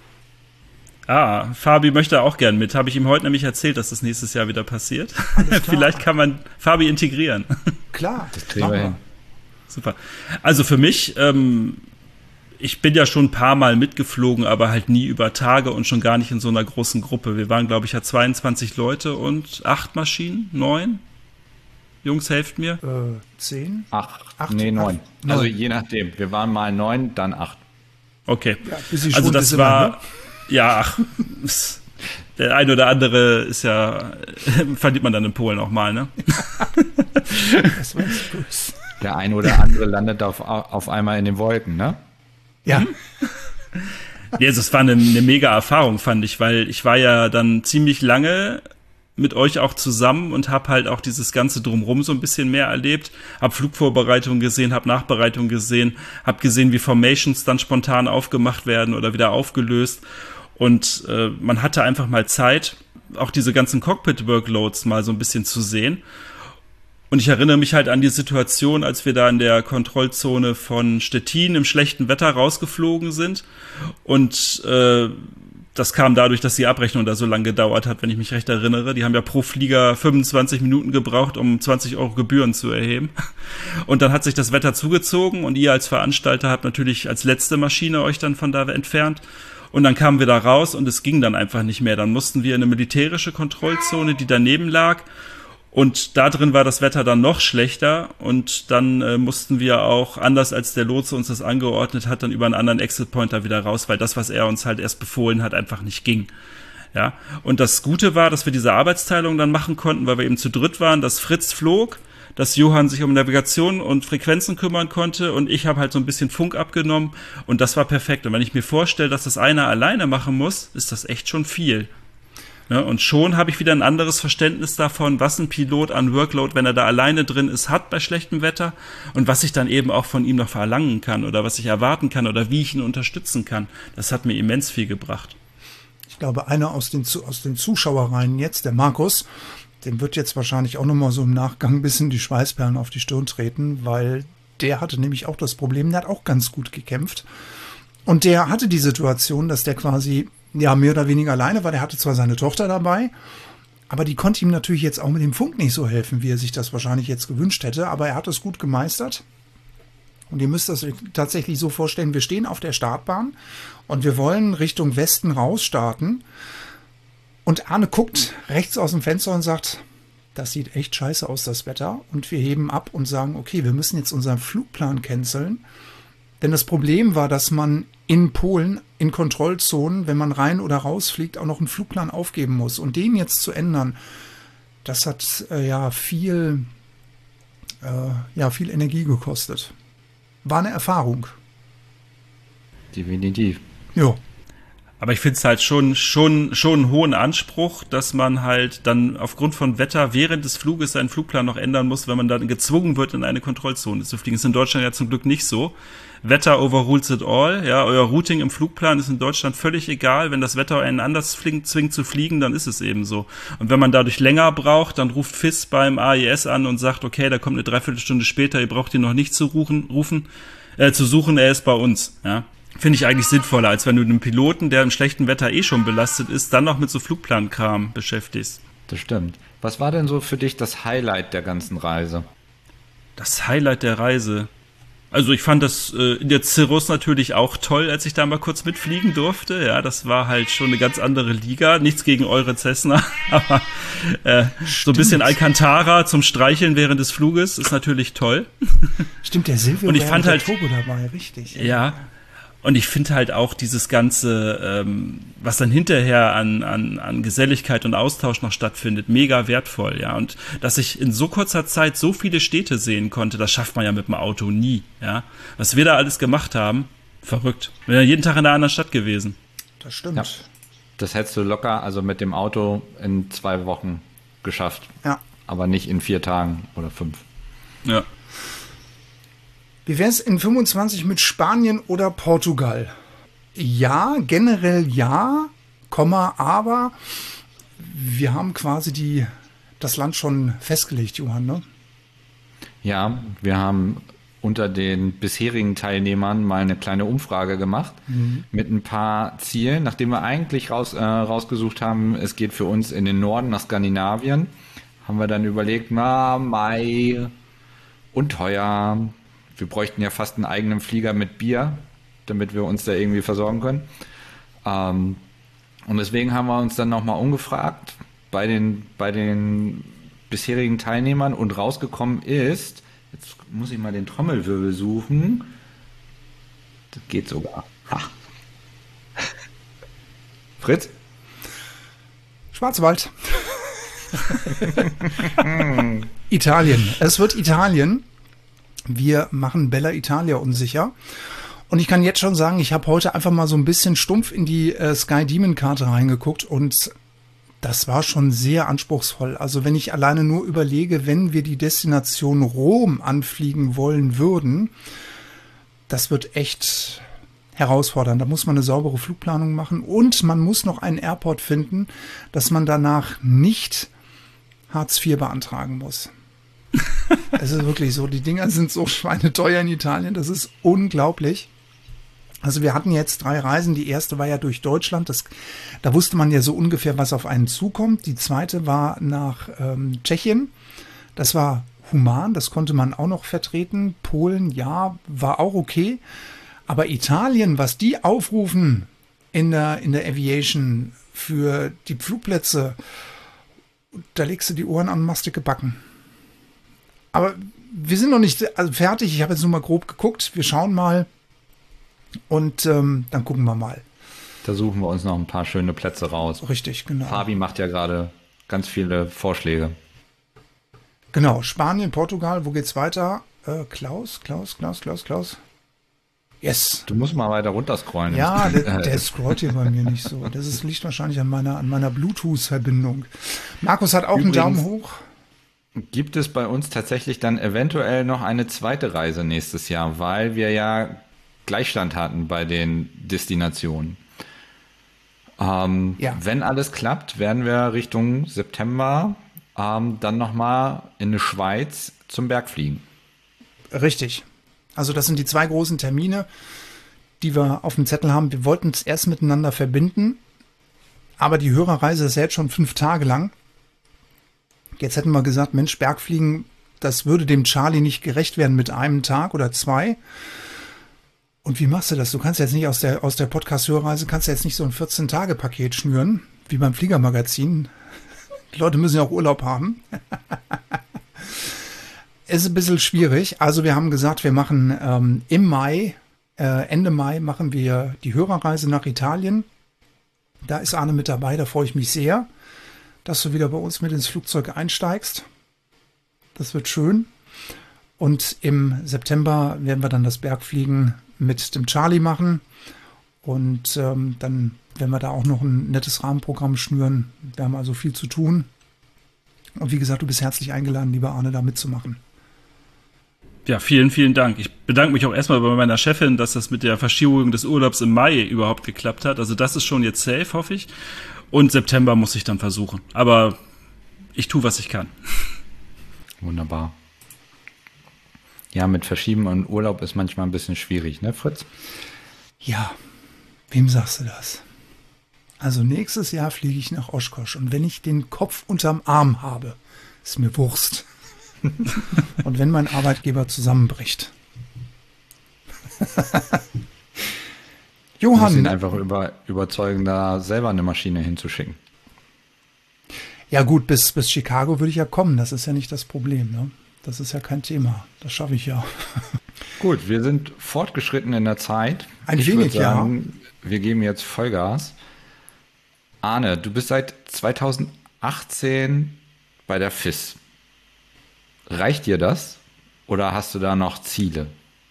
Fabi möchte auch gern mit. Habe ich ihm heute nämlich erzählt, dass das nächstes Jahr wieder passiert. Vielleicht kann man Fabi integrieren. Klar, das kriegen wir hin. Super. Also für mich, ich bin ja schon ein paar Mal mitgeflogen, aber halt nie über Tage und schon gar nicht in so einer großen Gruppe. Wir waren, glaube ich, ja 22 Leute und 8 Maschinen, 9. Jungs, helft mir. 10? 8. Nee, 9. Also je nachdem. Wir waren mal 9, dann 8. Okay. Ja, also das war... Ne? Ja, der ein oder andere ist ja, verliert man dann in Polen auch mal, ne? Das war jetzt böse. Der ein oder andere landet auf einmal in den Wolken, ne? Ja. Ja, es war eine mega Erfahrung, fand ich, weil ich war ja dann ziemlich lange mit euch auch zusammen und habe halt auch dieses ganze Drumherum so ein bisschen mehr erlebt, habe Flugvorbereitungen gesehen, habe Nachbereitungen gesehen, habe gesehen, wie Formations dann spontan aufgemacht werden oder wieder aufgelöst. Und man hatte einfach mal Zeit, auch diese ganzen Cockpit-Workloads mal so ein bisschen zu sehen. Und ich erinnere mich halt an die Situation, als wir da in der Kontrollzone von Stettin im schlechten Wetter rausgeflogen sind. Und das kam dadurch, dass die Abrechnung da so lange gedauert hat, wenn ich mich recht erinnere. Die haben ja pro Flieger 25 Minuten gebraucht, um 20 € Gebühren zu erheben. Und dann hat sich das Wetter zugezogen und ihr als Veranstalter habt natürlich als letzte Maschine euch dann von da entfernt. Und dann kamen wir da raus und es ging dann einfach nicht mehr. Dann mussten wir in eine militärische Kontrollzone, die daneben lag. Und da drin war das Wetter dann noch schlechter. Und dann mussten wir auch, anders als der Lotse uns das angeordnet hat, dann über einen anderen Exit-Pointer wieder raus, weil das, was er uns halt erst befohlen hat, einfach nicht ging. Ja. Und das Gute war, dass wir diese Arbeitsteilung dann machen konnten, weil wir eben zu dritt waren, dass Fritz flog, dass Johann sich um Navigation und Frequenzen kümmern konnte und ich habe halt so ein bisschen Funk abgenommen und das war perfekt. Und wenn ich mir vorstelle, dass das einer alleine machen muss, ist das echt schon viel. Ja, und schon habe ich wieder ein anderes Verständnis davon, was ein Pilot an Workload, wenn er da alleine drin ist, hat bei schlechtem Wetter und was ich dann eben auch von ihm noch verlangen kann oder was ich erwarten kann oder wie ich ihn unterstützen kann. Das hat mir immens viel gebracht. Ich glaube, einer aus den Zuschauerreihen jetzt, der Markus, dem wird jetzt wahrscheinlich auch nochmal so im Nachgang ein bisschen die Schweißperlen auf die Stirn treten, weil der hatte nämlich auch das Problem, der hat auch ganz gut gekämpft. Und der hatte die Situation, dass der quasi ja mehr oder weniger alleine war. Der hatte zwar seine Tochter dabei, aber die konnte ihm natürlich jetzt auch mit dem Funk nicht so helfen, wie er sich das wahrscheinlich jetzt gewünscht hätte. Aber er hat es gut gemeistert. Und ihr müsst das tatsächlich so vorstellen, wir stehen auf der Startbahn und wir wollen Richtung Westen rausstarten. Und Arne guckt rechts aus dem Fenster und sagt, das sieht echt scheiße aus, das Wetter. Und wir heben ab und sagen, okay, wir müssen jetzt unseren Flugplan canceln. Denn das Problem war, dass man in Polen, in Kontrollzonen, wenn man rein oder raus fliegt, auch noch einen Flugplan aufgeben muss. Und den jetzt zu ändern, das hat viel Energie gekostet. War eine Erfahrung. Definitiv. Ja. Aber ich finde es halt schon einen hohen Anspruch, dass man halt dann aufgrund von Wetter während des Fluges seinen Flugplan noch ändern muss, wenn man dann gezwungen wird, in eine Kontrollzone zu fliegen. Das ist in Deutschland ja zum Glück nicht so. Wetter overrules it all. Ja, euer Routing im Flugplan ist in Deutschland völlig egal. Wenn das Wetter einen anders zwingt zu fliegen, dann ist es eben so. Und wenn man dadurch länger braucht, dann ruft FIS beim AIS an und sagt, okay, da kommt eine Dreiviertelstunde später, ihr braucht ihn noch nicht zu suchen, er ist bei uns. Ja. Finde ich eigentlich sinnvoller, als wenn du einen Piloten, der im schlechten Wetter eh schon belastet ist, dann noch mit so Flugplankram beschäftigst. Das stimmt. Was war denn so für dich das Highlight der ganzen Reise? Das Highlight der Reise? Also ich fand das in der Cirrus natürlich auch toll, als ich da mal kurz mitfliegen durfte. Ja, das war halt schon eine ganz andere Liga. Nichts gegen eure Cessna, aber so ein bisschen Alcantara zum Streicheln während des Fluges ist natürlich toll. Stimmt, der Silvio und ich fand halt Togo dabei, richtig. Ja. Und ich finde halt auch dieses Ganze, was dann hinterher an Geselligkeit und Austausch noch stattfindet, mega wertvoll, ja. Und dass ich in so kurzer Zeit so viele Städte sehen konnte, das schafft man ja mit dem Auto nie, ja. Was wir da alles gemacht haben, verrückt. Wir sind ja jeden Tag in einer anderen Stadt gewesen. Das stimmt. Ja, das hättest du locker, also mit dem Auto in 2 Wochen geschafft. Ja. Aber nicht in 4 Tagen oder 5. Ja. Wie wäre es in 25 mit Spanien oder Portugal? Ja, generell ja, aber wir haben quasi das Land schon festgelegt, Johann, ne? Ja, wir haben unter den bisherigen Teilnehmern mal eine kleine Umfrage gemacht mit ein paar Zielen, nachdem wir eigentlich rausgesucht haben, es geht für uns in den Norden nach Skandinavien, haben wir dann überlegt, Mai und teuer, wir bräuchten ja fast einen eigenen Flieger mit Bier, damit wir uns da irgendwie versorgen können. Und deswegen haben wir uns dann nochmal umgefragt bei den bisherigen Teilnehmern und rausgekommen ist, jetzt muss ich mal den Trommelwirbel suchen. Das geht sogar. Ha. Fritz? Schwarzwald. Italien. Es wird Italien. Wir machen Bella Italia unsicher. Und ich kann jetzt schon sagen, ich habe heute einfach mal so ein bisschen stumpf in die Sky Demon Karte reingeguckt und das war schon sehr anspruchsvoll. Also wenn ich alleine nur überlege, wenn wir die Destination Rom anfliegen wollen würden, das wird echt herausfordernd. Da muss man eine saubere Flugplanung machen und man muss noch einen Airport finden, dass man danach nicht Hartz IV beantragen muss. Es ist wirklich so, die Dinger sind so schweineteuer in Italien, das ist unglaublich. Also wir hatten jetzt 3 Reisen. Die erste war ja durch Deutschland. Da wusste man ja so ungefähr, was auf einen zukommt. Die zweite war nach Tschechien. Das war human, das konnte man auch noch vertreten. Polen, ja, war auch okay. Aber Italien, was die aufrufen in der Aviation für die Flugplätze, da legst du die Ohren an, machst dicke Backen. Aber wir sind noch nicht fertig. Ich habe jetzt nur mal grob geguckt. Wir schauen mal. Und dann gucken wir mal. Da suchen wir uns noch ein paar schöne Plätze raus. Richtig, genau. Fabi macht ja gerade ganz viele Vorschläge. Genau, Spanien, Portugal, wo geht's weiter? Klaus. Yes. Du musst mal weiter runterscrollen. Ja, der scrollt hier bei mir nicht so. Das liegt wahrscheinlich an meiner Bluetooth-Verbindung. Markus hat auch übrigens einen Daumen hoch. Gibt es bei uns tatsächlich dann eventuell noch eine zweite Reise nächstes Jahr, weil wir ja Gleichstand hatten bei den Destinationen. Wenn alles klappt, werden wir Richtung September dann nochmal in die Schweiz zum Berg fliegen. Richtig. Also das sind die 2 großen Termine, die wir auf dem Zettel haben. Wir wollten es erst miteinander verbinden, aber die Hörerreise ist jetzt schon 5 Tage lang. Jetzt hätten wir gesagt, Mensch, Bergfliegen, das würde dem Charlie nicht gerecht werden mit einem Tag oder 2. Und wie machst du das? Du kannst jetzt nicht aus der Podcast-Hörreise, kannst du jetzt nicht so ein 14-Tage-Paket schnüren, wie beim Fliegermagazin. Die Leute müssen ja auch Urlaub haben. Ist ein bisschen schwierig. Also wir haben gesagt, wir machen im Mai, Ende Mai machen wir die Hörerreise nach Italien. Da ist Arne mit dabei, da freue ich mich sehr, dass du wieder bei uns mit ins Flugzeug einsteigst. Das wird schön. Und im September werden wir dann das Bergfliegen mit dem Charlie machen. Und dann werden wir da auch noch ein nettes Rahmenprogramm schnüren. Wir haben also viel zu tun. Und wie gesagt, du bist herzlich eingeladen, lieber Arne, da mitzumachen. Ja, vielen, vielen Dank. Ich bedanke mich auch erstmal bei meiner Chefin, dass das mit der Verschiebung des Urlaubs im Mai überhaupt geklappt hat. Also das ist schon jetzt safe, hoffe ich. Und September muss ich dann versuchen. Aber ich tue, was ich kann. Wunderbar. Ja, mit Verschieben und Urlaub ist manchmal ein bisschen schwierig, ne, Fritz? Ja, wem sagst du das? Also nächstes Jahr fliege ich nach Oshkosh und wenn ich den Kopf unterm Arm habe, ist mir Wurst. Und wenn mein Arbeitgeber zusammenbricht. Johann. Du musst ihn einfach überzeugen, da selber eine Maschine hinzuschicken. Ja gut, bis Chicago würde ich ja kommen, das ist ja nicht das Problem, ne? Das ist ja kein Thema. Das schaffe ich ja. Gut, wir sind fortgeschritten in der Zeit. Ein wenig, ja. Wir geben jetzt Vollgas. Arne, du bist seit 2018 bei der FIS. Reicht dir das? Oder hast du da noch Ziele?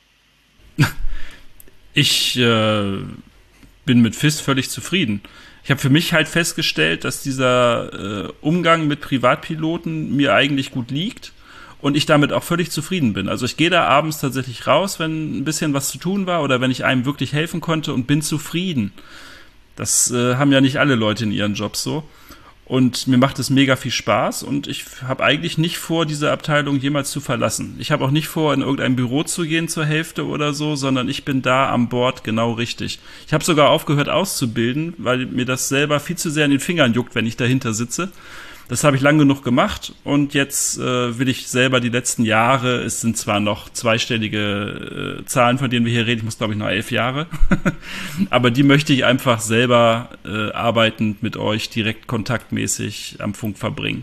Ich bin mit FIS völlig zufrieden. Ich habe für mich halt festgestellt, dass dieser Umgang mit Privatpiloten mir eigentlich gut liegt. Und ich damit auch völlig zufrieden bin. Also ich gehe da abends tatsächlich raus, wenn ein bisschen was zu tun war oder wenn ich einem wirklich helfen konnte und bin zufrieden. Das haben ja nicht alle Leute in ihren Jobs so. Und mir macht es mega viel Spaß und ich habe eigentlich nicht vor, diese Abteilung jemals zu verlassen. Ich habe auch nicht vor, in irgendein Büro zu gehen zur Hälfte oder so, sondern ich bin da am Board genau richtig. Ich habe sogar aufgehört auszubilden, weil mir das selber viel zu sehr in den Fingern juckt, wenn ich dahinter sitze. Das habe ich lang genug gemacht und jetzt will ich selber die letzten Jahre, es sind zwar noch zweistellige Zahlen, von denen wir hier reden, ich muss glaube ich noch 11 Jahre, aber die möchte ich einfach selber arbeitend mit euch direkt kontaktmäßig am Funk verbringen.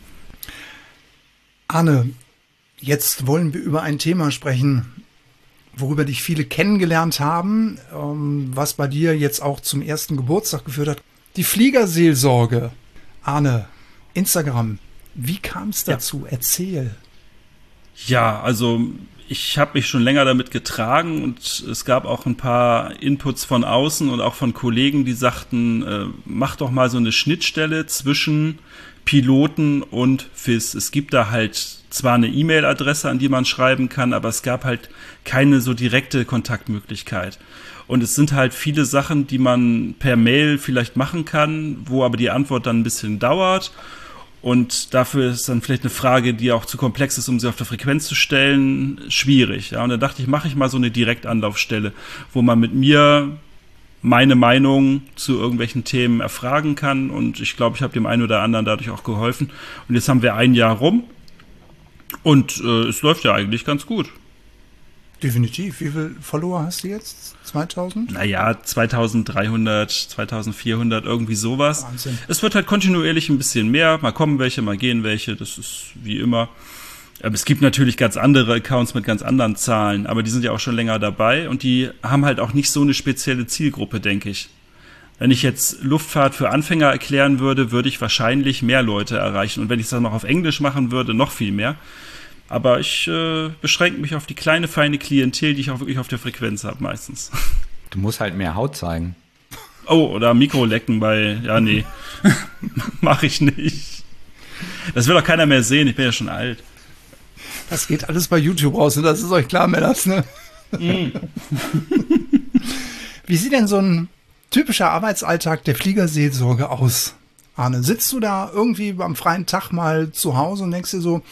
Arne, jetzt wollen wir über ein Thema sprechen, worüber dich viele kennengelernt haben, was bei dir jetzt auch zum ersten Geburtstag geführt hat. Die Fliegerseelsorge. Arne, Instagram, wie kam es dazu? Ja. Erzähl. Ja, also ich habe mich schon länger damit getragen und es gab auch ein paar Inputs von außen und auch von Kollegen, die sagten, mach doch mal so eine Schnittstelle zwischen Piloten und FIS. Es gibt da halt zwar eine E-Mail-Adresse, an die man schreiben kann, aber es gab halt keine so direkte Kontaktmöglichkeit. Und es sind halt viele Sachen, die man per Mail vielleicht machen kann, wo aber die Antwort dann ein bisschen dauert. Und dafür ist dann vielleicht eine Frage, die auch zu komplex ist, um sie auf der Frequenz zu stellen, schwierig. Ja, und da dachte ich, mache ich mal so eine Direktanlaufstelle, wo man mit mir meine Meinung zu irgendwelchen Themen erfragen kann. Und ich glaube, ich habe dem einen oder anderen dadurch auch geholfen. Und jetzt haben wir ein Jahr rum und es läuft ja eigentlich ganz gut. Definitiv. Wie viele Follower hast du jetzt? 2000? Naja, 2300, 2400, irgendwie sowas. Wahnsinn. Es wird halt kontinuierlich ein bisschen mehr. Mal kommen welche, mal gehen welche. Das ist wie immer. Aber es gibt natürlich ganz andere Accounts mit ganz anderen Zahlen. Aber die sind ja auch schon länger dabei. Und die haben halt auch nicht so eine spezielle Zielgruppe, denke ich. Wenn ich jetzt Luftfahrt für Anfänger erklären würde, würde ich wahrscheinlich mehr Leute erreichen. Und wenn ich es dann noch auf Englisch machen würde, noch viel mehr. Aber ich beschränke mich auf die kleine, feine Klientel, die ich auch wirklich auf der Frequenz habe meistens. Du musst halt mehr Haut zeigen. Oh, oder Mikro lecken bei, ja nee, mache ich nicht. Das will doch keiner mehr sehen, ich bin ja schon alt. Das geht alles bei YouTube raus, und das ist euch klar, Männers, ne? Wie sieht denn so ein typischer Arbeitsalltag der Fliegerseelsorge aus, Arne? Sitzt du da irgendwie am freien Tag mal zu Hause und denkst dir so,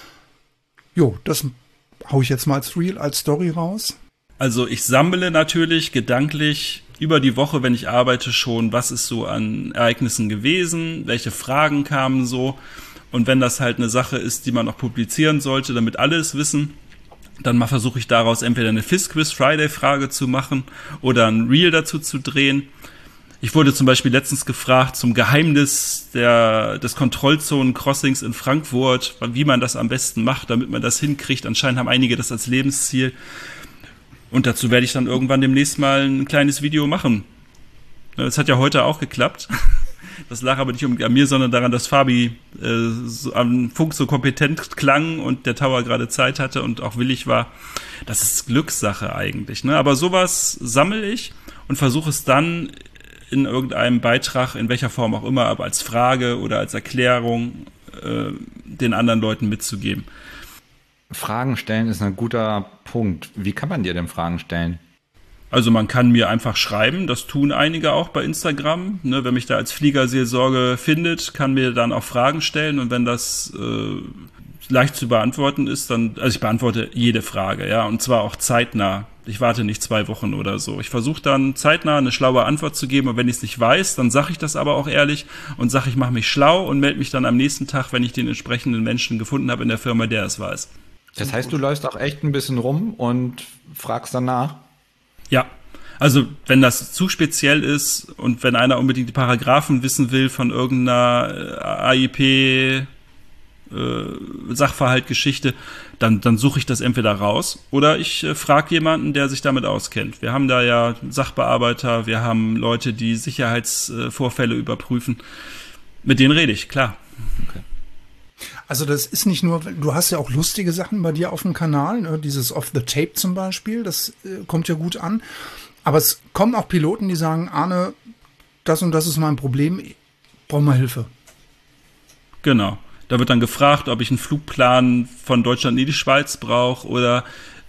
jo, das hau ich jetzt mal als Reel, als Story raus? Also ich sammle natürlich gedanklich über die Woche, wenn ich arbeite, schon, was ist so an Ereignissen gewesen, welche Fragen kamen so. Und wenn das halt eine Sache ist, die man auch publizieren sollte, damit alle es wissen, dann versuche ich daraus entweder eine FIS-Quiz-Friday-Frage zu machen oder ein Reel dazu zu drehen. Ich wurde zum Beispiel letztens gefragt zum Geheimnis des Kontrollzonen-Crossings in Frankfurt, wie man das am besten macht, damit man das hinkriegt. Anscheinend haben einige das als Lebensziel. Und dazu werde ich dann irgendwann demnächst mal ein kleines Video machen. Das hat ja heute auch geklappt. Das lag aber nicht an mir, sondern daran, dass Fabi am Funk so kompetent klang und der Tower gerade Zeit hatte und auch willig war. Das ist Glückssache eigentlich, ne? Aber sowas sammle ich und versuche es dann in irgendeinem Beitrag, in welcher Form auch immer, aber als Frage oder als Erklärung den anderen Leuten mitzugeben. Fragen stellen ist ein guter Punkt. Wie kann man dir denn Fragen stellen? Also man kann mir einfach schreiben, das tun einige auch bei Instagram. Ne, wenn mich da als Fliegerseelsorge findet, kann mir dann auch Fragen stellen. Und wenn das leicht zu beantworten ist, dann, also ich beantworte jede Frage, ja, und zwar auch zeitnah. Ich warte nicht 2 Wochen oder so. Ich versuche dann zeitnah eine schlaue Antwort zu geben. Und wenn ich es nicht weiß, dann sage ich das aber auch ehrlich und sage, ich mache mich schlau und melde mich dann am nächsten Tag, wenn ich den entsprechenden Menschen gefunden habe in der Firma, der es weiß. Das heißt, du läufst auch echt ein bisschen rum und fragst danach? Ja, also wenn das zu speziell ist und wenn einer unbedingt die Paragraphen wissen will von irgendeiner AIP Sachverhaltgeschichte, dann suche ich das entweder raus oder ich frage jemanden, der sich damit auskennt. Wir haben da ja Sachbearbeiter, wir haben Leute, die Sicherheitsvorfälle überprüfen. Mit denen rede ich, klar. Okay. Also das ist nicht nur, du hast ja auch lustige Sachen bei dir auf dem Kanal, ne? Dieses Off the Tape zum Beispiel, das kommt ja gut an. Aber es kommen auch Piloten, die sagen, Arne, das und das ist mein Problem, ich brauche mal Hilfe. Genau. Da wird dann gefragt, ob ich einen Flugplan von Deutschland in die Schweiz brauche oder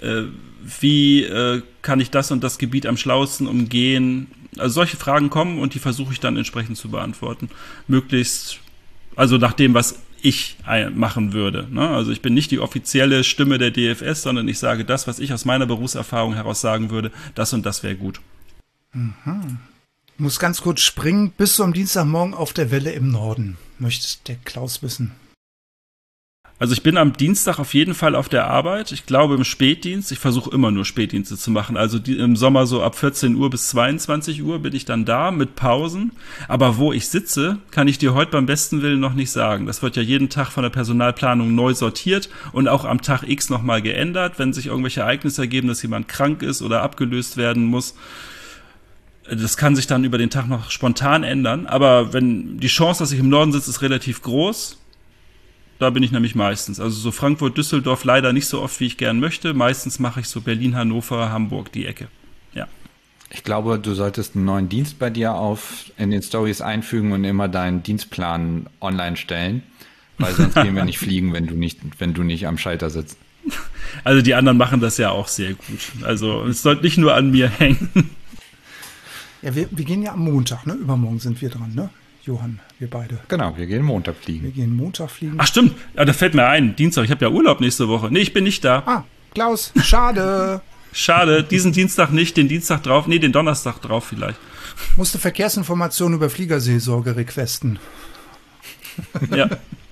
wie kann ich das und das Gebiet am schlauesten umgehen. Also solche Fragen kommen und die versuche ich dann entsprechend zu beantworten. Möglichst Also nach dem, was ich machen würde. Ne? Also ich bin nicht die offizielle Stimme der DFS, sondern ich sage das, was ich aus meiner Berufserfahrung heraus sagen würde, das und das wäre gut. Mhm. Ich muss ganz kurz springen. Bist du am Dienstagmorgen auf der Welle im Norden? Möchte der Klaus wissen. Also ich bin am Dienstag auf jeden Fall auf der Arbeit. Ich glaube im Spätdienst. Ich versuche immer nur Spätdienste zu machen. Also im Sommer so ab 14 Uhr bis 22 Uhr bin ich dann da mit Pausen. Aber wo ich sitze, kann ich dir heute beim besten Willen noch nicht sagen. Das wird ja jeden Tag von der Personalplanung neu sortiert und auch am Tag X nochmal geändert, wenn sich irgendwelche Ereignisse ergeben, dass jemand krank ist oder abgelöst werden muss. Das kann sich dann über den Tag noch spontan ändern. Aber wenn die Chance, dass ich im Norden sitze, ist relativ groß. Da bin ich nämlich meistens. Also so Frankfurt, Düsseldorf leider nicht so oft, wie ich gern möchte. Meistens mache ich so Berlin, Hannover, Hamburg, die Ecke. Ja. Ich glaube, du solltest einen neuen Dienst bei dir in den Stories einfügen und immer deinen Dienstplan online stellen, weil sonst gehen wir nicht fliegen, wenn du nicht am Schalter sitzt. Also die anderen machen das ja auch sehr gut. Also es sollte nicht nur an mir hängen. Ja, wir gehen ja am Montag, ne? Übermorgen sind wir dran, ne? Johann, wir beide. Genau, wir gehen Montag fliegen. Ach stimmt, ja, da fällt mir ein, Dienstag, ich habe ja Urlaub nächste Woche. Nee, ich bin nicht da. Ah, Klaus, schade. Schade, diesen Dienstag nicht, den Dienstag drauf, nee, den Donnerstag drauf vielleicht. Musste Verkehrsinformationen über Fliegerseelsorge requesten. Ja.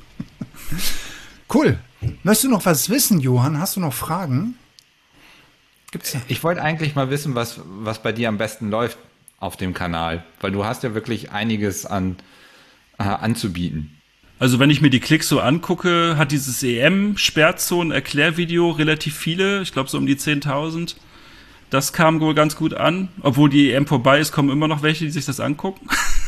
Cool. Möchtest du noch was wissen, Johann? Hast du noch Fragen? Gibt's da? Ich wollte eigentlich mal wissen, was bei dir am besten läuft auf dem Kanal, weil du hast ja wirklich einiges anzubieten. Also wenn ich mir die Klicks so angucke, hat dieses EM-Sperrzonen-Erklärvideo relativ viele, ich glaube so um die 10.000. Das kam wohl ganz gut an. Obwohl die EM vorbei ist, kommen immer noch welche, die sich das angucken.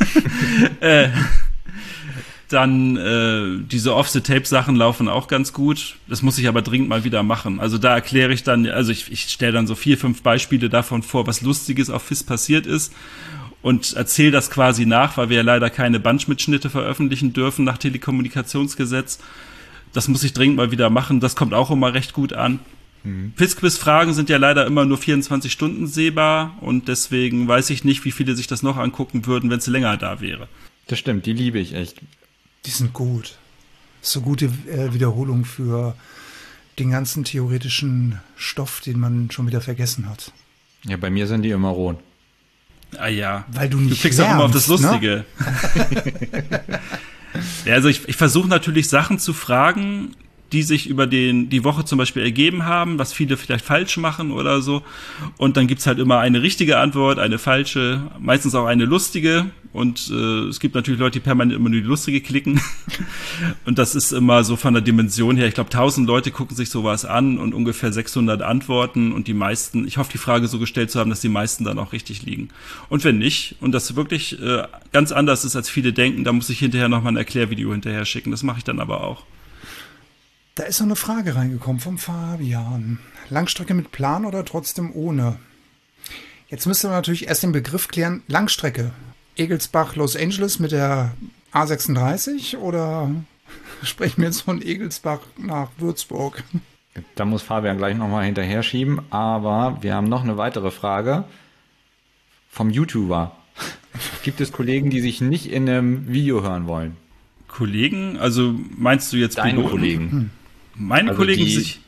Dann diese Off-the-Tape-Sachen laufen auch ganz gut. Das muss ich aber dringend mal wieder machen. Also da erkläre ich dann, also ich stelle dann so 4, 5 Beispiele davon vor, was Lustiges auf FIS passiert ist und erzähle das quasi nach, weil wir ja leider keine Bunch-Mitschnitte veröffentlichen dürfen nach Telekommunikationsgesetz. Das muss ich dringend mal wieder machen. Das kommt auch immer recht gut an. FIS-Quiz-Fragen sind ja leider immer nur 24 Stunden sehbar und deswegen weiß ich nicht, wie viele sich das noch angucken würden, wenn es länger da wäre. Das stimmt, die liebe ich echt. Die sind gut. So gute Wiederholung für den ganzen theoretischen Stoff, den man schon wieder vergessen hat. Ja, bei mir sind die immer rot. Ah ja, weil du nicht kriegst lernst, auch immer auf das Lustige. Ne? Ja, also ich versuche natürlich Sachen zu fragen, die sich über die Woche zum Beispiel ergeben haben, was viele vielleicht falsch machen oder so. Und dann gibt's halt immer eine richtige Antwort, eine falsche, meistens auch eine lustige. Und es gibt natürlich Leute, die permanent immer nur die lustige klicken. Und das ist immer so von der Dimension her, ich glaube 1000 Leute gucken sich sowas an und ungefähr 600 Antworten. Und die meisten, ich hoffe, die Frage so gestellt zu haben, dass die meisten dann auch richtig liegen. Und wenn nicht, und das wirklich ganz anders ist, als viele denken, dann muss ich hinterher nochmal ein Erklärvideo hinterher schicken. Das mache ich dann aber auch. Da ist noch eine Frage reingekommen vom Fabian. Langstrecke mit Plan oder trotzdem ohne? Jetzt müsste man natürlich erst den Begriff klären. Langstrecke. Egelsbach, Los Angeles mit der A36 oder sprechen wir jetzt von Egelsbach nach Würzburg? Da muss Fabian gleich nochmal hinterher schieben, aber wir haben noch eine weitere Frage vom YouTuber. Gibt es Kollegen, die sich nicht in einem Video hören wollen? Kollegen? Also meinst du jetzt deine Piloten? Kollegen? Meine also Kollegen die sich...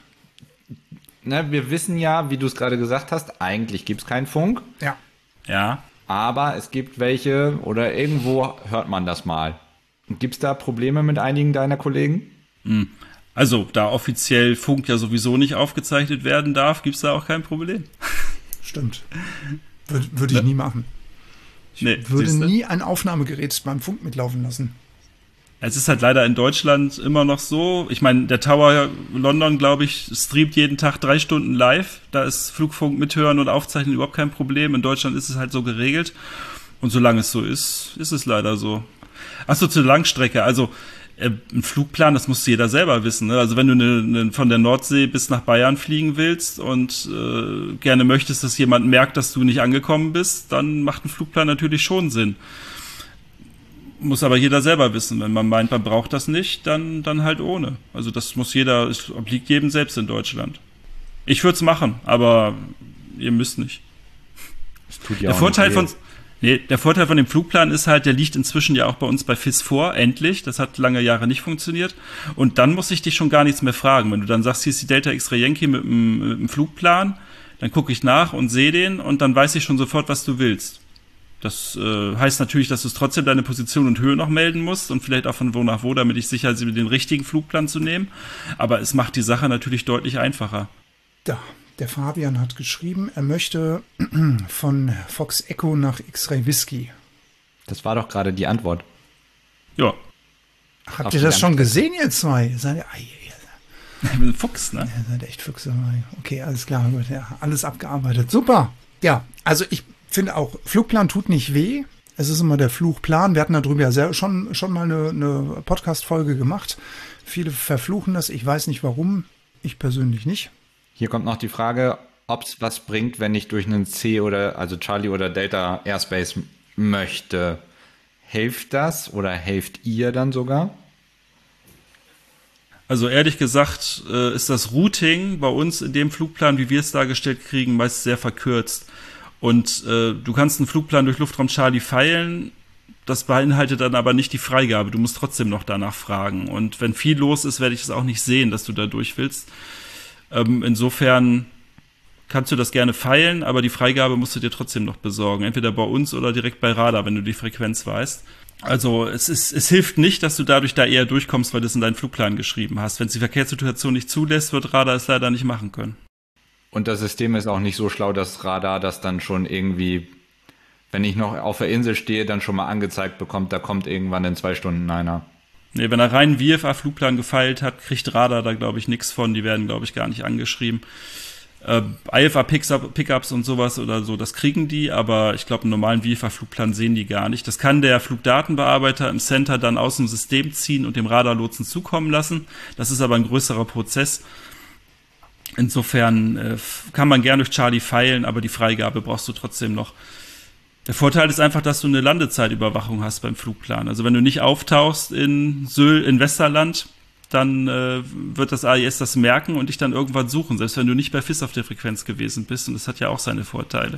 Wir wissen ja, wie du es gerade gesagt hast, eigentlich gibt es keinen Funk. Ja. Ja. Aber es gibt welche oder irgendwo hört man das mal. Gibt es da Probleme mit einigen deiner Kollegen? Also, da offiziell Funk ja sowieso nicht aufgezeichnet werden darf, gibt es da auch kein Problem. Stimmt. Würde ich nie machen. Ich würde nie ein Aufnahmegerät beim Funk mitlaufen lassen. Es ist halt leider in Deutschland immer noch so. Ich meine, der Tower London, glaube ich, streamt jeden Tag 3 Stunden live. Da ist Flugfunk mithören und aufzeichnen überhaupt kein Problem. In Deutschland ist es halt so geregelt. Und solange es so ist, ist es leider so. Achso, zur Langstrecke. Also ein Flugplan, das muss jeder selber wissen. Ne? Also wenn du von der Nordsee bis nach Bayern fliegen willst und gerne möchtest, dass jemand merkt, dass du nicht angekommen bist, dann macht ein Flugplan natürlich schon Sinn. Muss aber jeder selber wissen. Wenn man meint, man braucht das nicht, dann halt ohne. Also das muss jeder, es obliegt jedem selbst in Deutschland. Ich würde es machen, aber ihr müsst nicht. Das tut ja der auch Vorteil nicht von Nee, der Vorteil von dem Flugplan ist halt, der liegt inzwischen ja auch bei uns bei FIS vor, endlich. Das hat lange Jahre nicht funktioniert. Und dann muss ich dich schon gar nichts mehr fragen. Wenn du dann sagst, hier ist die Delta X-Ray Yankee mit dem Flugplan, dann gucke ich nach und sehe den und dann weiß ich schon sofort, was du willst. Das heißt natürlich, dass du trotzdem deine Position und Höhe noch melden musst und vielleicht auch von wo nach wo, damit ich sicher bin, den richtigen Flugplan zu nehmen. Aber es macht die Sache natürlich deutlich einfacher. Da. Der Fabian hat geschrieben, er möchte von Fox Echo nach X-Ray Whiskey. Das war doch gerade die Antwort. Ja. Habt ihr das schon gesehen, ihr zwei? Ihr seid ein Fuchs, ne? Ihr seid echt Füchse. Okay, alles klar. Gut, ja, alles abgearbeitet. Super. Ja, also ich finde auch, Flugplan tut nicht weh. Es ist immer der Fluchplan. Wir hatten darüber ja schon mal eine Podcast-Folge gemacht. Viele verfluchen das. Ich weiß nicht warum. Ich persönlich nicht. Hier kommt noch die Frage, ob es was bringt, wenn ich durch einen C oder also Charlie oder Delta Airspace möchte. Hilft das oder helft ihr dann sogar? Also ehrlich gesagt ist das Routing bei uns in dem Flugplan, wie wir es dargestellt kriegen, meist sehr verkürzt. Und du kannst einen Flugplan durch Luftraum Charlie feilen, das beinhaltet dann aber nicht die Freigabe. Du musst trotzdem noch danach fragen. Und wenn viel los ist, werde ich es auch nicht sehen, dass du da durch willst. Insofern kannst du das gerne feilen, aber die Freigabe musst du dir trotzdem noch besorgen. Entweder bei uns oder direkt bei Radar, wenn du die Frequenz weißt. Also es hilft nicht, dass du dadurch da eher durchkommst, weil du es in deinen Flugplan geschrieben hast. Wenn es die Verkehrssituation nicht zulässt, wird Radar es leider nicht machen können. Und das System ist auch nicht so schlau, dass Radar das dann schon irgendwie, wenn ich noch auf der Insel stehe, dann schon mal angezeigt bekommt, da kommt irgendwann in 2 Stunden einer. Nee, wenn er rein VFA-Flugplan gefeilt hat, kriegt Radar da, glaube ich, nichts von. Die werden, glaube ich, gar nicht angeschrieben. IFA-Pickups und sowas oder so, das kriegen die, aber ich glaube, einen normalen VFA-Flugplan sehen die gar nicht. Das kann der Flugdatenbearbeiter im Center dann aus dem System ziehen und dem Radarlotsen zukommen lassen. Das ist aber ein größerer Prozess. Insofern kann man gern durch Charlie feilen, aber die Freigabe brauchst du trotzdem noch. Der Vorteil ist einfach, dass du eine Landezeitüberwachung hast beim Flugplan. Also wenn du nicht auftauchst in Westerland, dann wird das AIS das merken und dich dann irgendwann suchen, selbst wenn du nicht bei FIS auf der Frequenz gewesen bist. Und das hat ja auch seine Vorteile.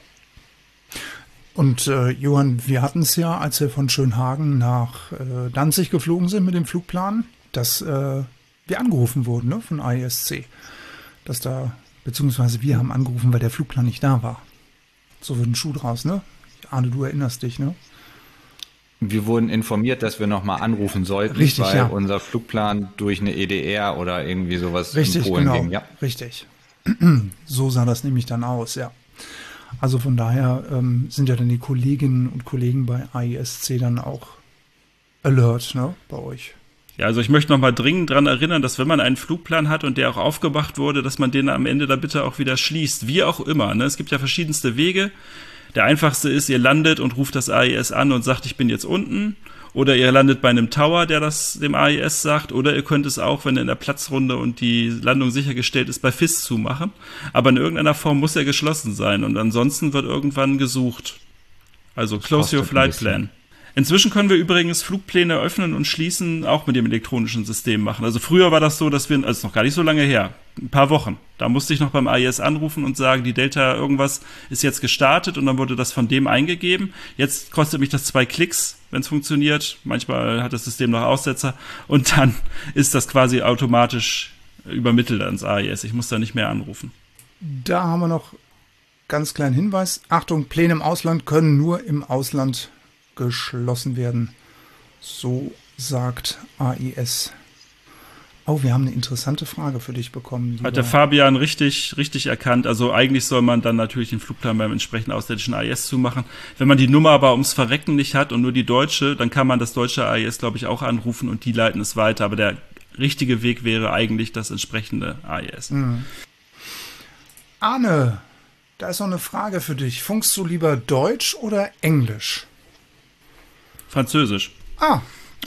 Und Johann, wir hatten es ja, als wir von Schönhagen nach Danzig geflogen sind mit dem Flugplan, dass wir angerufen wurden, ne, von AISC. Dass da, beziehungsweise wir haben angerufen, weil der Flugplan nicht da war. So wird ein Schuh draus, ne? Ich ahne, du erinnerst dich, ne? Wir wurden informiert, dass wir nochmal anrufen sollten, richtig, weil ja, unser Flugplan durch eine EDR oder irgendwie sowas richtig, in Polen genau, ging. Ja, richtig. So sah das nämlich dann aus, ja. Also von daher sind ja dann die Kolleginnen und Kollegen bei AISC dann auch alert, ne, bei euch. Ja, also ich möchte noch mal dringend daran erinnern, dass wenn man einen Flugplan hat und der auch aufgemacht wurde, dass man den am Ende da bitte auch wieder schließt. Wie auch immer, ne? Es gibt ja verschiedenste Wege. Der einfachste ist, ihr landet und ruft das AIS an und sagt, ich bin jetzt unten. Oder ihr landet bei einem Tower, der das dem AIS sagt. Oder ihr könnt es auch, wenn ihr in der Platzrunde und die Landung sichergestellt ist, bei FIS zumachen. Aber in irgendeiner Form muss er geschlossen sein. Und ansonsten wird irgendwann gesucht. Also close your flight plan. Inzwischen können wir übrigens Flugpläne öffnen und schließen, auch mit dem elektronischen System machen. Also früher war das so, dass wir, also noch gar nicht so lange her, ein paar Wochen, da musste ich noch beim AIS anrufen und sagen, die Delta irgendwas ist jetzt gestartet und dann wurde das von dem eingegeben. Jetzt kostet mich das 2 Klicks, wenn es funktioniert. Manchmal hat das System noch Aussetzer und dann ist das quasi automatisch übermittelt ans AIS. Ich muss da nicht mehr anrufen. Da haben wir noch ganz kleinen Hinweis. Achtung, Pläne im Ausland können nur im Ausland geschlossen werden. So sagt AIS. Oh, wir haben eine interessante Frage für dich bekommen. Hat der Fabian richtig erkannt. Also eigentlich soll man dann natürlich den Flugplan beim entsprechenden ausländischen AIS zumachen. Wenn man die Nummer aber ums Verrecken nicht hat und nur die deutsche, dann kann man das deutsche AIS, glaube ich, auch anrufen und die leiten es weiter. Aber der richtige Weg wäre eigentlich das entsprechende AIS. Mhm. Arne, da ist noch eine Frage für dich. Funkst du lieber Deutsch oder Englisch? Französisch. Ah.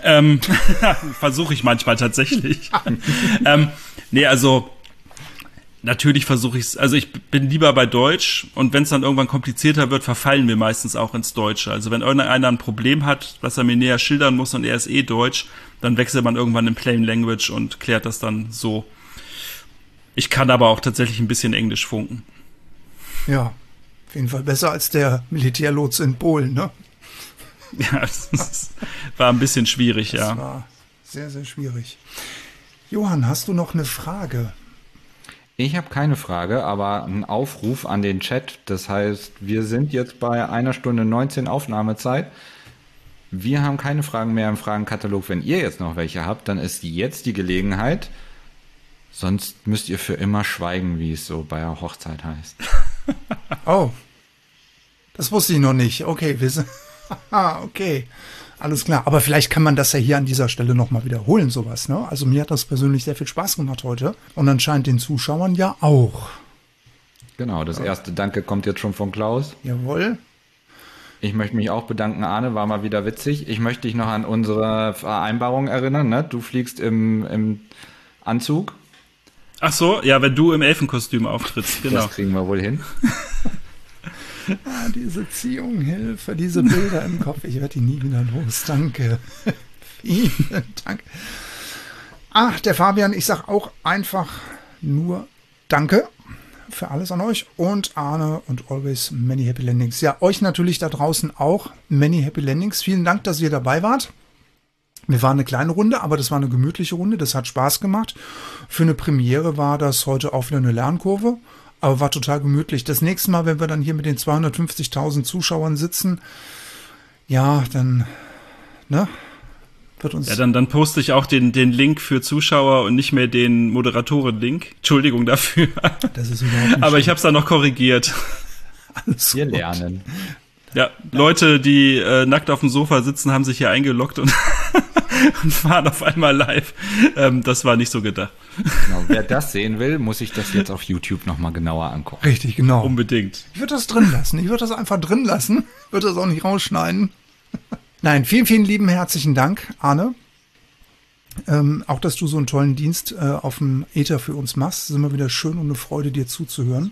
Versuche ich manchmal tatsächlich. Nee, also natürlich versuche ich es, also ich bin lieber bei Deutsch und wenn es dann irgendwann komplizierter wird, verfallen wir meistens auch ins Deutsche. Also wenn irgendeiner ein Problem hat, was er mir näher schildern muss und er ist Deutsch, dann wechselt man irgendwann in Plain Language und klärt das dann so. Ich kann aber auch tatsächlich ein bisschen Englisch funken. Ja, Auf jeden Fall besser als der Militärlots in Polen, ne? Ja, das war ein bisschen schwierig, ja. Das war sehr, sehr schwierig. Johann, hast du noch eine Frage? Ich habe keine Frage, aber einen Aufruf an den Chat. Das heißt, wir sind jetzt bei 1 Stunde 19 Aufnahmezeit. Wir haben keine Fragen mehr im Fragenkatalog. Wenn ihr jetzt noch welche habt, dann ist jetzt die Gelegenheit. Sonst müsst ihr für immer schweigen, wie es so bei der Hochzeit heißt. Oh, das wusste ich noch nicht. Okay, wir sind... okay, alles klar. Aber vielleicht kann man das ja hier an dieser Stelle nochmal wiederholen, sowas, ne? Also mir hat das persönlich sehr viel Spaß gemacht heute. Und anscheinend den Zuschauern ja auch. Genau, das erste Danke kommt jetzt schon von Klaus. Jawohl. Ich möchte mich auch bedanken, Arne, war mal wieder witzig. Ich möchte dich noch an unsere Vereinbarung erinnern, ne? Du fliegst im Anzug. Ach so, ja, wenn du im Elfenkostüm auftrittst, genau. Das kriegen wir wohl hin. Diese Ziehung, Hilfe, diese Bilder im Kopf, ich werde die nie wieder los. Danke. Vielen Dank. Ach, der Fabian, ich sag auch einfach nur Danke für alles an euch und Arne und always many happy landings. Ja, euch natürlich da draußen auch many happy landings. Vielen Dank, dass ihr dabei wart. Wir waren eine kleine Runde, aber das war eine gemütliche Runde. Das hat Spaß gemacht. Für eine Premiere war das heute auch wieder eine Lernkurve. Aber war total gemütlich. Das nächste Mal, wenn wir dann hier mit den 250.000 Zuschauern sitzen, ja, dann, ne, wird uns... Ja, dann poste ich auch den Link für Zuschauer und nicht mehr den Moderatoren-Link. Entschuldigung dafür. Das ist überhaupt nicht aber ich habe es dann noch korrigiert. Alles wir lernen. Ja, Leute, die nackt auf dem Sofa sitzen, haben sich hier eingeloggt und waren auf einmal live. Das war nicht so gedacht. Genau, wer das sehen will, muss sich das jetzt auf YouTube nochmal genauer angucken. Richtig, genau. Unbedingt. Ich würde das drin lassen. Ich würde das einfach drin lassen. Würde das auch nicht rausschneiden. Nein, vielen, vielen lieben herzlichen Dank, Arne. Auch, dass du so einen tollen Dienst auf dem Äther für uns machst. Es ist immer wieder schön und eine Freude, dir zuzuhören.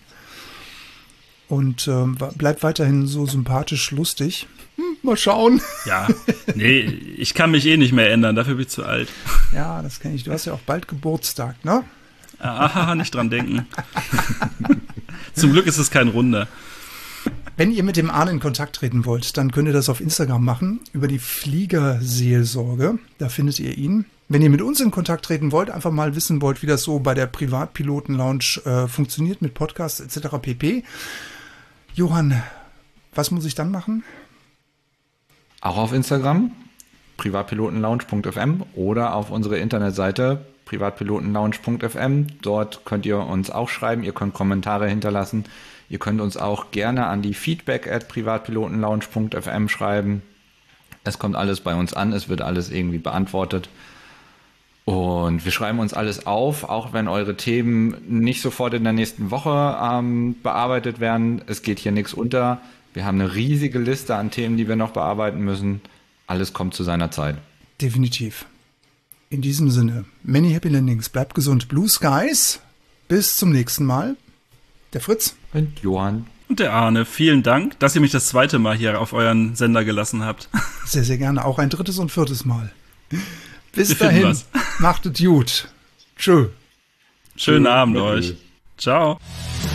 Und bleib weiterhin so sympathisch, lustig. Mal schauen. Ja, nee, ich kann mich eh nicht mehr ändern, dafür bin ich zu alt. Ja, das kenne ich. Du hast ja auch bald Geburtstag, ne? Aha, nicht dran denken. Zum Glück ist es kein Runder. Wenn ihr mit dem Arne in Kontakt treten wollt, dann könnt ihr das auf Instagram machen, über die Fliegerseelsorge. Da findet ihr ihn. Wenn ihr mit uns in Kontakt treten wollt, einfach mal wissen wollt, wie das so bei der Privatpiloten-Lounge funktioniert mit Podcasts etc. pp. Johann, was muss ich dann machen? Auch auf Instagram, privatpilotenlounge.fm oder auf unsere Internetseite privatpilotenlounge.fm. Dort könnt ihr uns auch schreiben, ihr könnt Kommentare hinterlassen. Ihr könnt uns auch gerne an die feedback@privatpilotenlounge.fm schreiben. Es kommt alles bei uns an, es wird alles irgendwie beantwortet. Und wir schreiben uns alles auf, auch wenn eure Themen nicht sofort in der nächsten Woche bearbeitet werden. Es geht hier nichts unter. Wir haben eine riesige Liste an Themen, die wir noch bearbeiten müssen. Alles kommt zu seiner Zeit. Definitiv. In diesem Sinne, many happy landings. Bleibt gesund. Blue Skies. Bis zum nächsten Mal. Der Fritz. Und Johann. Und der Arne. Vielen Dank, dass ihr mich das zweite Mal hier auf euren Sender gelassen habt. Sehr, sehr gerne. Auch ein drittes und viertes Mal. Bis dahin. Macht es gut. Tschö. Schönen Abend euch. Ciao.